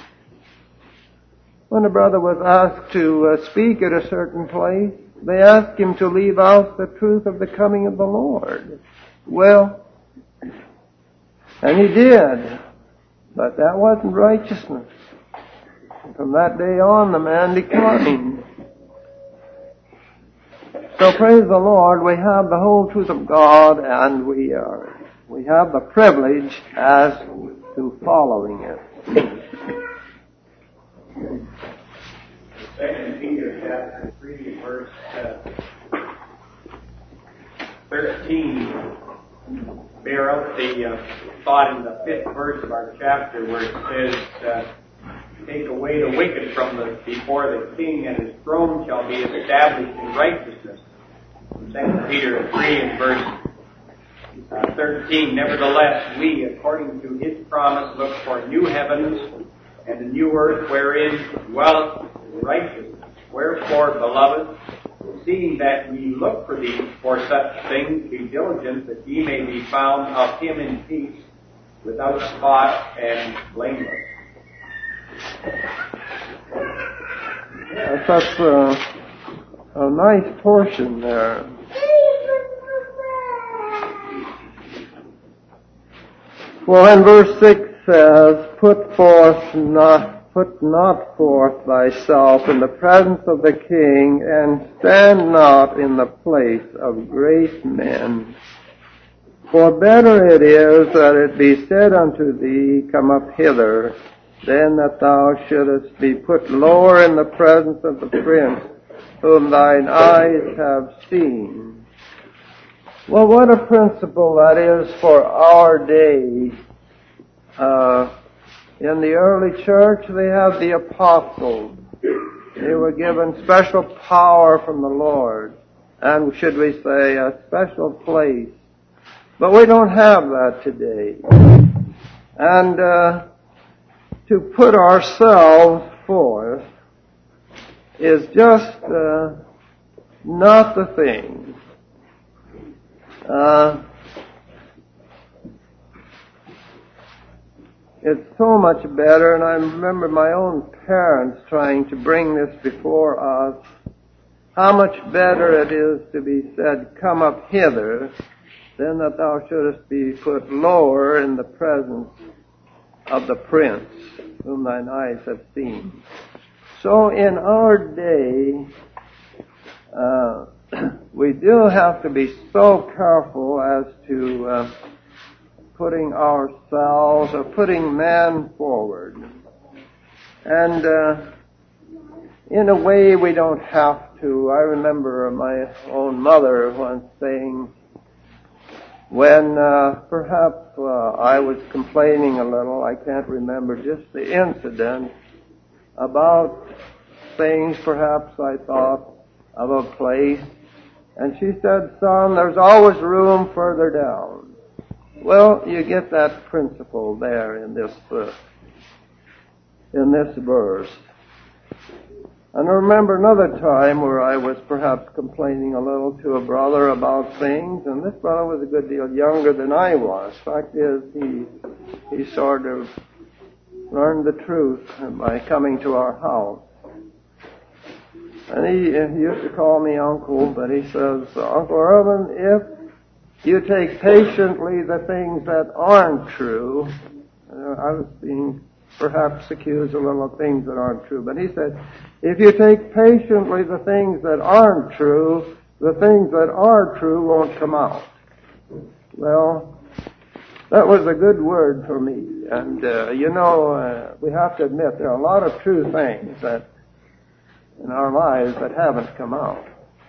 When a brother was asked to uh, speak at a certain place, they asked him to leave out the truth of the coming of the Lord. Well, and he did. But that wasn't righteousness. From that day on, the man declined. So praise the Lord, we have the whole truth of God, and we are, we have the privilege as to following it. Second Peter chapter three, verse uh, thirteen. Bear out the uh, thought in the fifth verse of our chapter where it says, uh, take away the wicked from the before the king, and his throne shall be established in righteousness. Second Peter three and verse uh, thirteen. Nevertheless, we, according to his promise, look for new heavens and a new earth wherein dwelleth righteousness. Wherefore, beloved, seeing that ye look for these, for such things, be diligent that ye may be found of him in peace, without spot and blameless. Yes, that's a, a nice portion there. Well, in verse six says, Put forth not, put not forth thyself in the presence of the king, and stand not in the place of great men. For better it is that it be said unto thee, Come up hither, than that thou shouldest be put lower in the presence of the prince, whom thine eyes have seen. Well, what a principle that is for our day. Uh, in the early church, they have the apostles. They were given special power from the Lord, and should we say, a special place. But we don't have that today. And uh, to put ourselves forth is just uh, not the thing. Uh, it's so much better, and I remember my own parents trying to bring this before us, how much better it is to be said, Come up hither, than that thou shouldest be put lower in the presence of the prince, whom thine eyes have seen. So in our day, uh, we do have to be so careful as to uh, putting ourselves or putting man forward. And uh, in a way we don't have to. I remember my own mother once saying, when uh, perhaps uh, I was complaining a little, I can't remember just the incident, about things perhaps I thought of a place, And she said, son, there's always room further down. Well, you get that principle there in this uh, in this verse. And I remember another time where I was perhaps complaining a little to a brother about things, and this brother was a good deal younger than I was. Fact is, he he sort of learned the truth by coming to our house. And he, he used to call me uncle, but he says, Uncle Irvin, if you take patiently the things that aren't true, uh, I was being perhaps accused a little of things that aren't true, but he said, if you take patiently the things that aren't true, the things that are true won't come out. Well, that was a good word for me. And, uh, you know, uh, we have to admit there are a lot of true things that in our lives that haven't come out.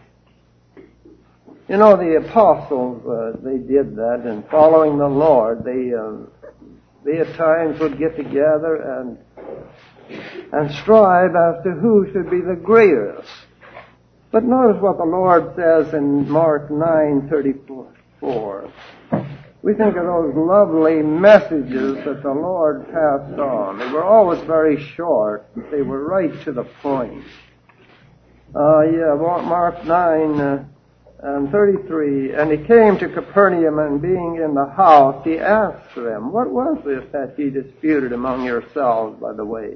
You know, the apostles, uh, they did that, and following the Lord, they, uh, they at times would get together and and strive as to who should be the greatest. But notice what the Lord says in Mark nine thirty-four. We think of those lovely messages that the Lord passed on. They were always very short, but they were right to the point. Uh, yeah, Mark nine uh, and thirty-three. And he came to Capernaum, and being in the house, he asked them, what was this that ye disputed among yourselves by the way?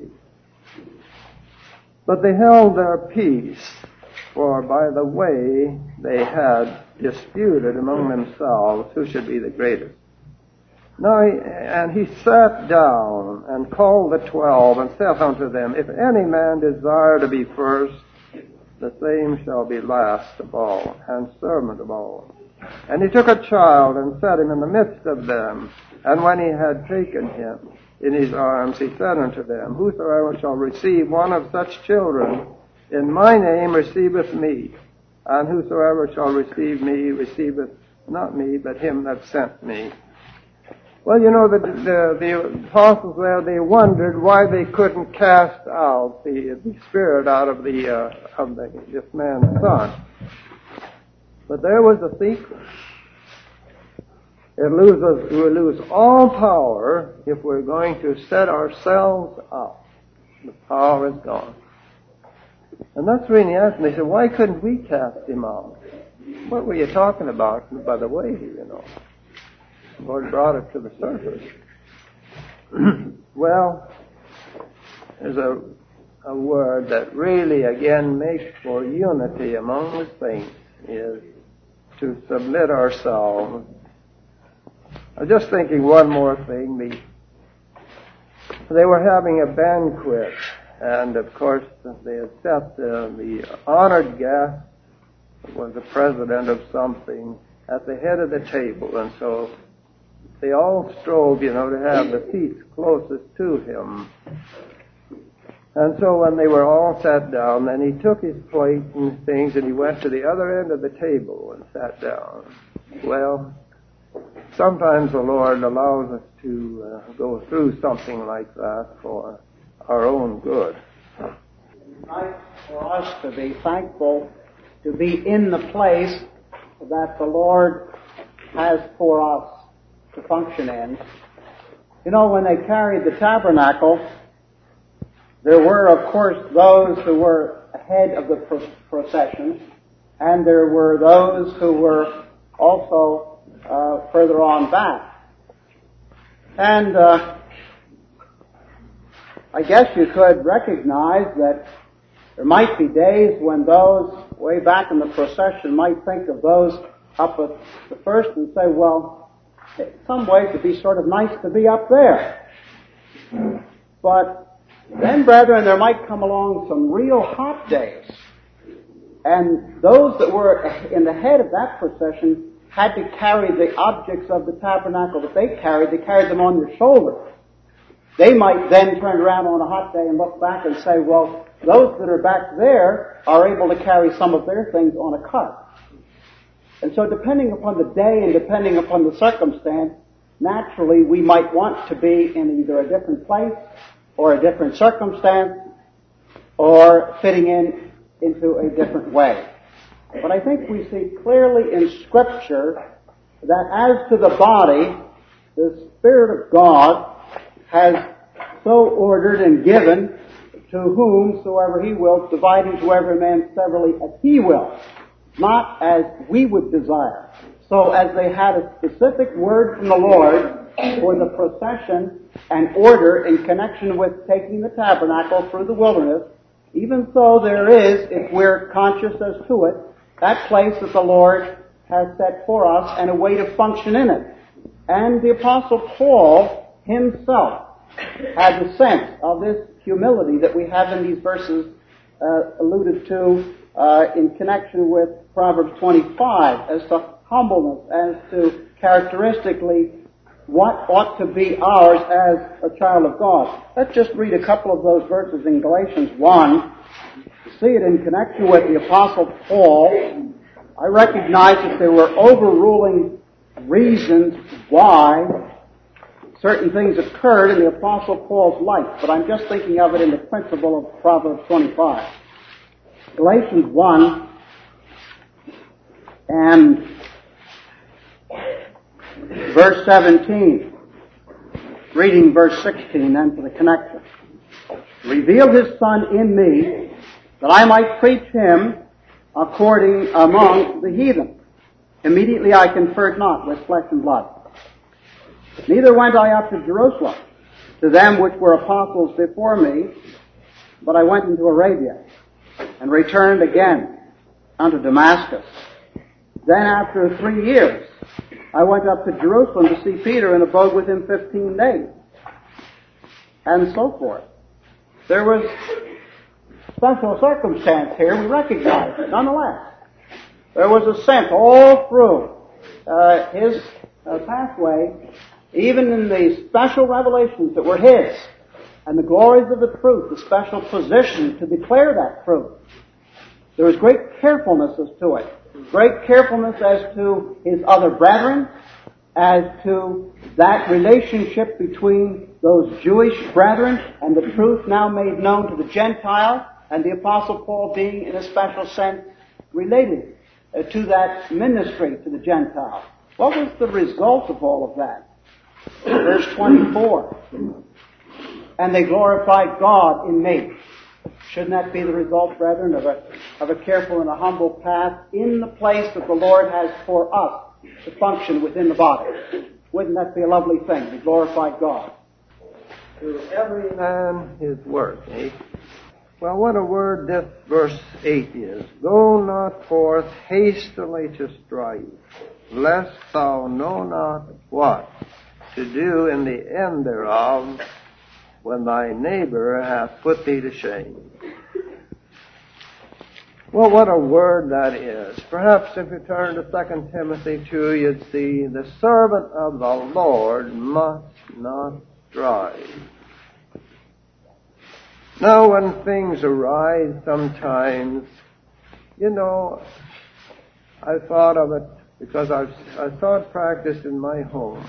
But they held their peace, for by the way they had disputed among themselves who should be the greatest. Now, he, and he sat down and called the twelve, and saith unto them, if any man desire to be first, the same shall be last of all, and servant of all. And he took a child, and set him in the midst of them. And when he had taken him in his arms, he said unto them, whosoever shall receive one of such children in my name receiveth me, and whosoever shall receive me receiveth not me, but him that sent me. Well, you know, the, the, the apostles there, they wondered why they couldn't cast out the, the spirit out of the, uh, of the, this man's son. But there was a secret. It loses, we lose all power if we're going to set ourselves up. The power is gone. And that's really asking. They said, why couldn't we cast him out? What were you talking about, by the way, you know? The Lord brought it to the surface. Well, there's a, a word that really, again, makes for unity among the saints is to submit ourselves. I'm just thinking one more thing. The, they were having a banquet, and of course they had set uh, the honored guest, was the president of something, at the head of the table, and so they all strove, you know, to have the seats closest to him. And so when they were all sat down, then he took his plate and things, and he went to the other end of the table and sat down. Well, sometimes the Lord allows us to uh, go through something like that for our own good. It's nice for us to be thankful to be in the place that the Lord has for us to function in. You know, when they carried the tabernacle, there were, of course, those who were ahead of the procession, and there were those who were also uh, further on back. And uh, I guess you could recognize that there might be days when those way back in the procession might think of those up at the first and say, well, in some ways it'd be sort of nice to be up there. But then, brethren, there might come along some real hot days. And those that were in the head of that procession had to carry the objects of the tabernacle that they carried. They carried them on their shoulders. They might then turn around on a hot day and look back and say, well, those that are back there are able to carry some of their things on a cart. And so depending upon the day and depending upon the circumstance, naturally we might want to be in either a different place or a different circumstance or fitting in into a different way. But I think we see clearly in Scripture that as to the body, the Spirit of God has so ordered and given to whomsoever He will, dividing to every man severally as He will, not as we would desire. So as they had a specific word from the Lord for the procession and order in connection with taking the tabernacle through the wilderness, even so there is, if we're conscious as to it, that place that the Lord has set for us and a way to function in it. And the Apostle Paul himself had the sense of this humility that we have in these verses uh, alluded to uh, in connection with Proverbs twenty-five as to humbleness, as to characteristically what ought to be ours as a child of God. Let's just read a couple of those verses in Galatians one. See it in connection with the Apostle Paul. I recognize that there were overruling reasons why certain things occurred in the Apostle Paul's life, but I'm just thinking of it in the principle of Proverbs twenty-five. Galatians one and verse seventeen, reading verse sixteen then for the connection. Revealed His Son in me, that I might preach Him according among the heathen. Immediately I conferred not with flesh and blood. Neither went I up to Jerusalem to them which were apostles before me, but I went into Arabia, and returned again unto Damascus. Then after three years, I went up to Jerusalem to see Peter and abode with him fifteen days, and so forth. There was special circumstance here, we recognize it, nonetheless. There was a sense all through uh, his uh, pathway, even in the special revelations that were his, and the glories of the truth, the special position to declare that truth. There was great carefulness as to it. Great carefulness as to his other brethren, as to that relationship between those Jewish brethren and the truth now made known to the Gentile, and the Apostle Paul being, in a special sense, related uh, to that ministry to the Gentile. What was the result of all of that? Verse twenty-four. And they glorified God in me. Shouldn't that be the result, brethren, of a, of a careful and a humble path in the place that the Lord has for us to function within the body? Wouldn't that be a lovely thing, to glorify God? To every man his work, eh? Well, what a word this verse eight is. Go not forth hastily to strive, lest thou know not what to do in the end thereof, when thy neighbor hath put thee to shame. Well, what a word that is. Perhaps if you turn to Second Timothy two, you'd see the servant of the Lord must not strive. Now, when things arise sometimes, you know, I thought of it because I've, I saw it practiced in my home,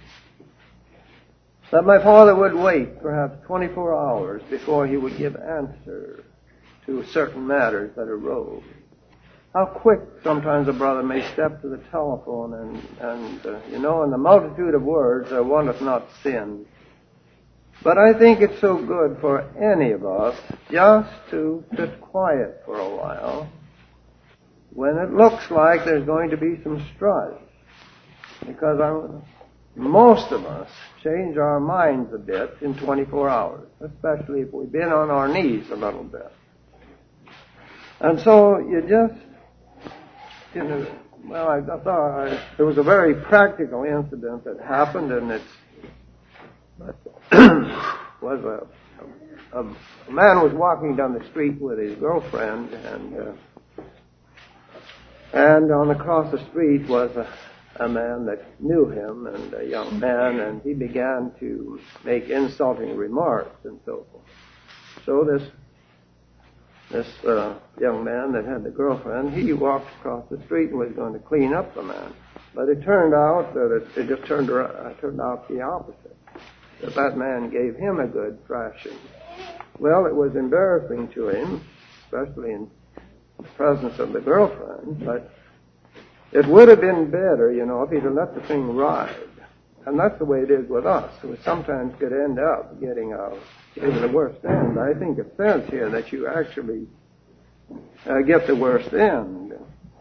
that my father would wait perhaps twenty-four hours before he would give answer to certain matters that arose. How quick sometimes a brother may step to the telephone and, and uh, you know, in the multitude of words there wanteth not sin. But I think it's so good for any of us just to sit quiet for a while when it looks like there's going to be some strife. Because I'm, most of us change our minds a bit in twenty-four hours, especially if we've been on our knees a little bit. And so you just, you know, well, I thought I, there was a very practical incident that happened, and it's was a, a, a man was walking down the street with his girlfriend, and uh, and on across the street was a, a man that knew him, and a young man, and he began to make insulting remarks and so forth. So this this uh, young man that had the girlfriend, he walked across the street and was going to clean up the man, but it turned out that it, it just turned around, turned out the opposite. That that man gave him a good thrashing. Well, it was embarrassing to him, especially in the presence of the girlfriend, but it would have been better, you know, if he'd have let the thing ride. And that's the way it is with us. We sometimes could end up getting a, getting the worst end. I think it says here that you actually uh, get the worst end.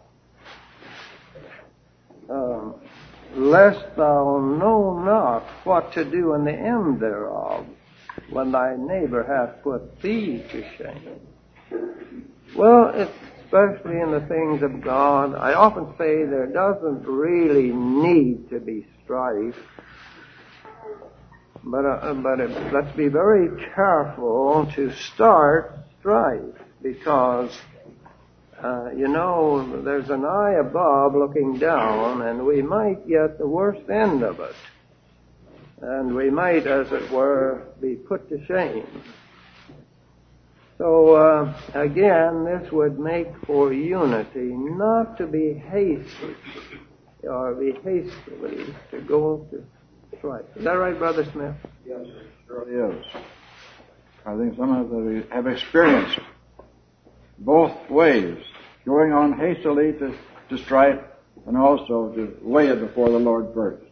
Uh, lest thou know not what to do in the end thereof, when thy neighbor hath put thee to shame. Well, especially in the things of God, I often say there doesn't really need to be strife, but uh, but it, let's be very careful to start strife, because uh, you know, there's an eye above looking down, and we might get the worst end of it. And we might, as it were, be put to shame. So, uh, again, this would make for unity, not to be hasty, or be hastily to go to strife. Is that right, Brother Smith? Yes, it surely is. I think some of us have experienced both ways, going on hastily to, to strife, and also to lay it before the Lord first.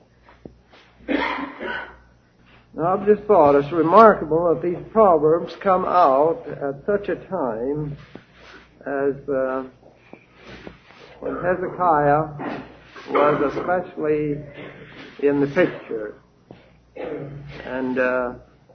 Now, I've just thought it's remarkable that these proverbs come out at such a time as uh, when Hezekiah was especially in the picture. And uh,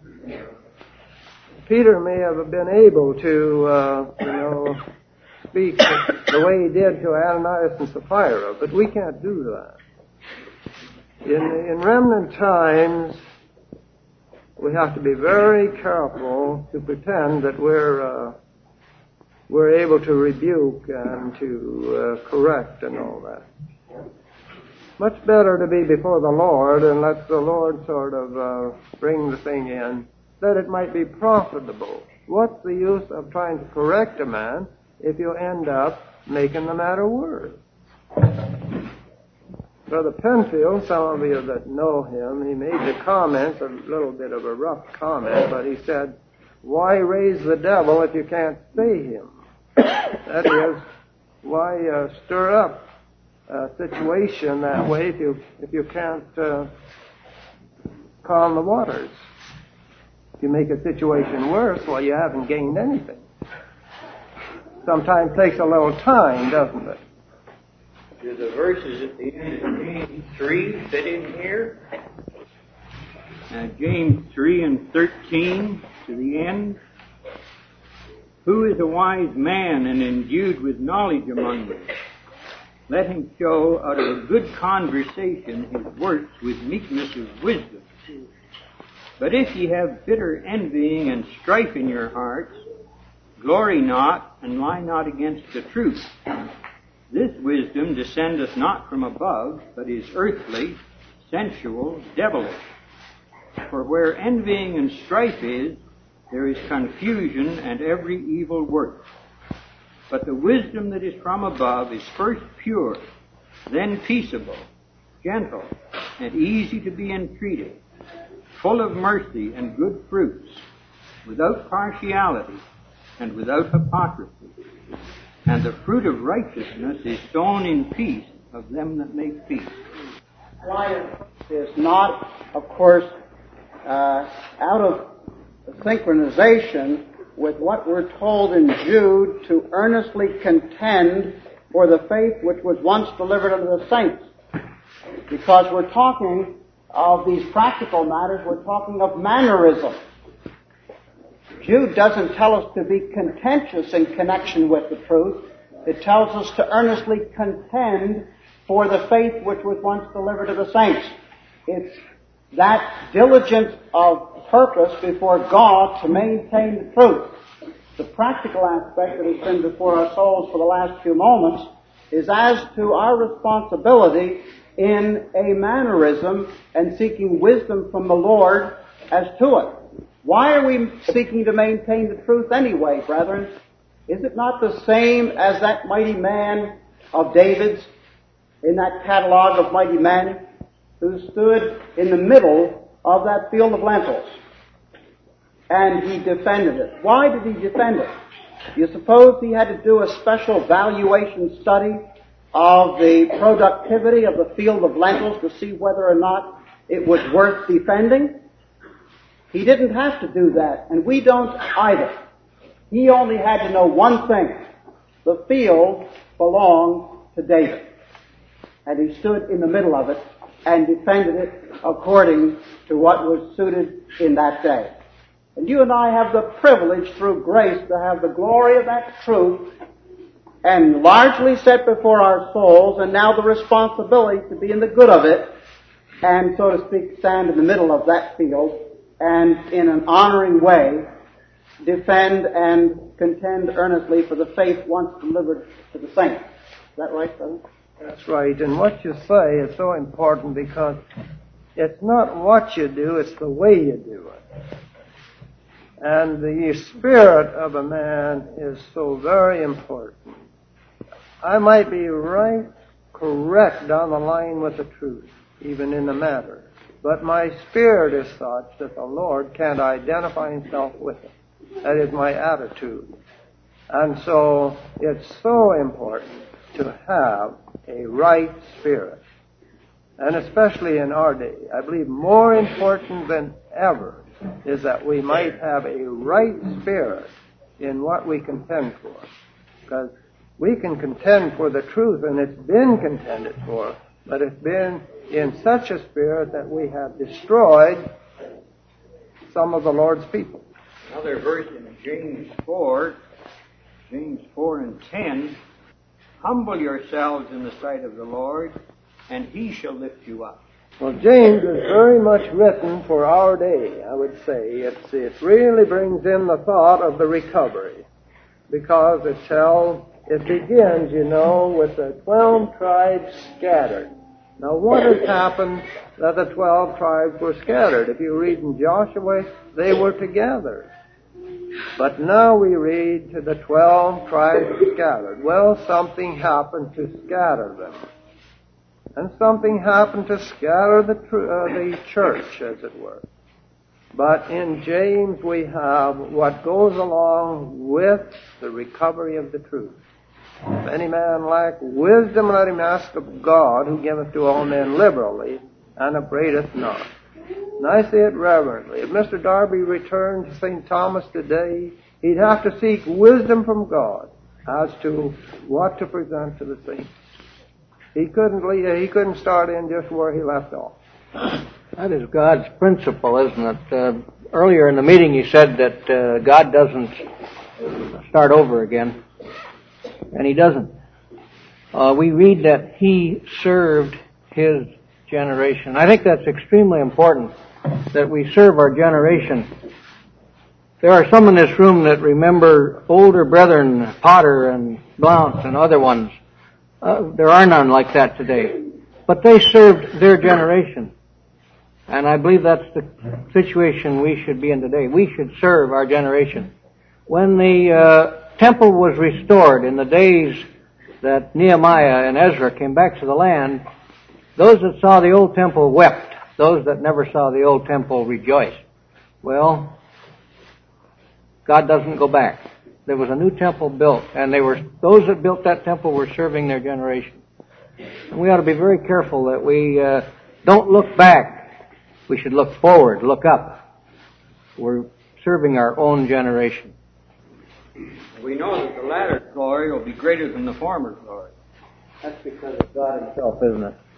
Peter may have been able to, uh, you know, speak the way he did to Ananias and Sapphira, but we can't do that. In, in remnant times, we have to be very careful to pretend that we're uh, we're able to rebuke and to uh, correct and all that. Much better to be before the Lord and let the Lord sort of uh, bring the thing in, that it might be profitable. What's the use of trying to correct a man if you end up making the matter worse? Brother Penfield, some of you that know him, he made the comment, a little bit of a rough comment, but he said, why raise the devil if you can't stay him? That is, why uh, stir up a situation that way if you if you can't uh, calm the waters? If you make a situation worse, well, you haven't gained anything. Sometimes takes a little time, doesn't it? Do the verses at the end of James three fit in here? Uh, James three and thirteen to the end. Who is a wise man and endued with knowledge among you? Let him show out of a good conversation his works with meekness of wisdom. But if ye have bitter envying and strife in your hearts, glory not and lie not against the truth. This wisdom descendeth not from above, but is earthly, sensual, devilish. For where envying and strife is, there is confusion and every evil work. But the wisdom that is from above is first pure, then peaceable, gentle, and easy to be entreated, full of mercy and good fruits, without partiality and without hypocrisy. And the fruit of righteousness is sown in peace of them that make peace. Quiet is not, of course, uh, out of synchronization with what we're told in Jude to earnestly contend for the faith which was once delivered unto the saints. Because we're talking of these practical matters, we're talking of mannerism. Jude doesn't tell us to be contentious in connection with the truth. It tells us to earnestly contend for the faith which was once delivered to the saints. It's that diligence of purpose before God to maintain the truth. The practical aspect that has been before our souls for the last few moments is as to our responsibility in a mannerism and seeking wisdom from the Lord as to it. Why are we seeking to maintain the truth anyway, brethren? Is it not the same as that mighty man of David's in that catalog of mighty men who stood in the middle of that field of lentils? And he defended it. Why did he defend it? You suppose he had to do a special valuation study of the productivity of the field of lentils to see whether or not it was worth defending? He didn't have to do that, and we don't either. He only had to know one thing. The field belonged to David, and he stood in the middle of it and defended it according to what was suited in that day. And you and I have the privilege through grace to have the glory of that truth and largely set before our souls, and now the responsibility to be in the good of it and, so to speak, stand in the middle of that field and in an honoring way defend and contend earnestly for the faith once delivered to the saints. Is that right, brother? That's right. And what you say is so important because it's not what you do, it's the way you do it. And the spirit of a man is so very important. I might be right, correct down the line with the truth, even in the matter. But my spirit is such that the Lord can't identify himself with it. That is my attitude. And so it's so important to have a right spirit. And especially in our day, I believe more important than ever is that we might have a right spirit in what we contend for. Because we can contend for the truth, and it's been contended for, but it's been in such a spirit that we have destroyed some of the Lord's people. Another verse in James four, James four and ten, humble yourselves in the sight of the Lord, and he shall lift you up. Well, James is very much written for our day, I would say. It's, it really brings in the thought of the recovery, because it tells, it begins, you know, with the twelve tribes scattered. Now, what has happened that the twelve tribes were scattered? If you read in Joshua, they were together. But now we read to the twelve tribes scattered. Well, something happened to scatter them. And something happened to scatter the, tr- uh, the church, as it were. But in James we have what goes along with the recovery of the truth. If any man lack wisdom, let him ask of God, who giveth to all men liberally, and upbraideth not. And I say it reverently. If Mister Darby returned to Saint Thomas today, he'd have to seek wisdom from God as to what to present to the saints. He couldn't leave, he couldn't start in just where he left off. That is God's principle, isn't it? Uh, earlier in the meeting you said that uh, God doesn't start over again, and he doesn't. Uh, we read that he served his generation. I think that's extremely important, that we serve our generation. There are some in this room that remember older brethren, Potter and Blount and other ones. Uh, there are none like that today. But they served their generation. And I believe that's the situation we should be in today. We should serve our generation. When the uh, temple was restored in the days that Nehemiah and Ezra came back to the land, those that saw the old temple wept. Those that never saw the old temple rejoiced. Well, God doesn't go back. There was a new temple built, and they were those that built that temple were serving their generation. And we ought to be very careful that we uh, don't look back. We should look forward, look up. We're serving our own generation. We know that the latter glory will be greater than the former glory. That's because of God himself, isn't it?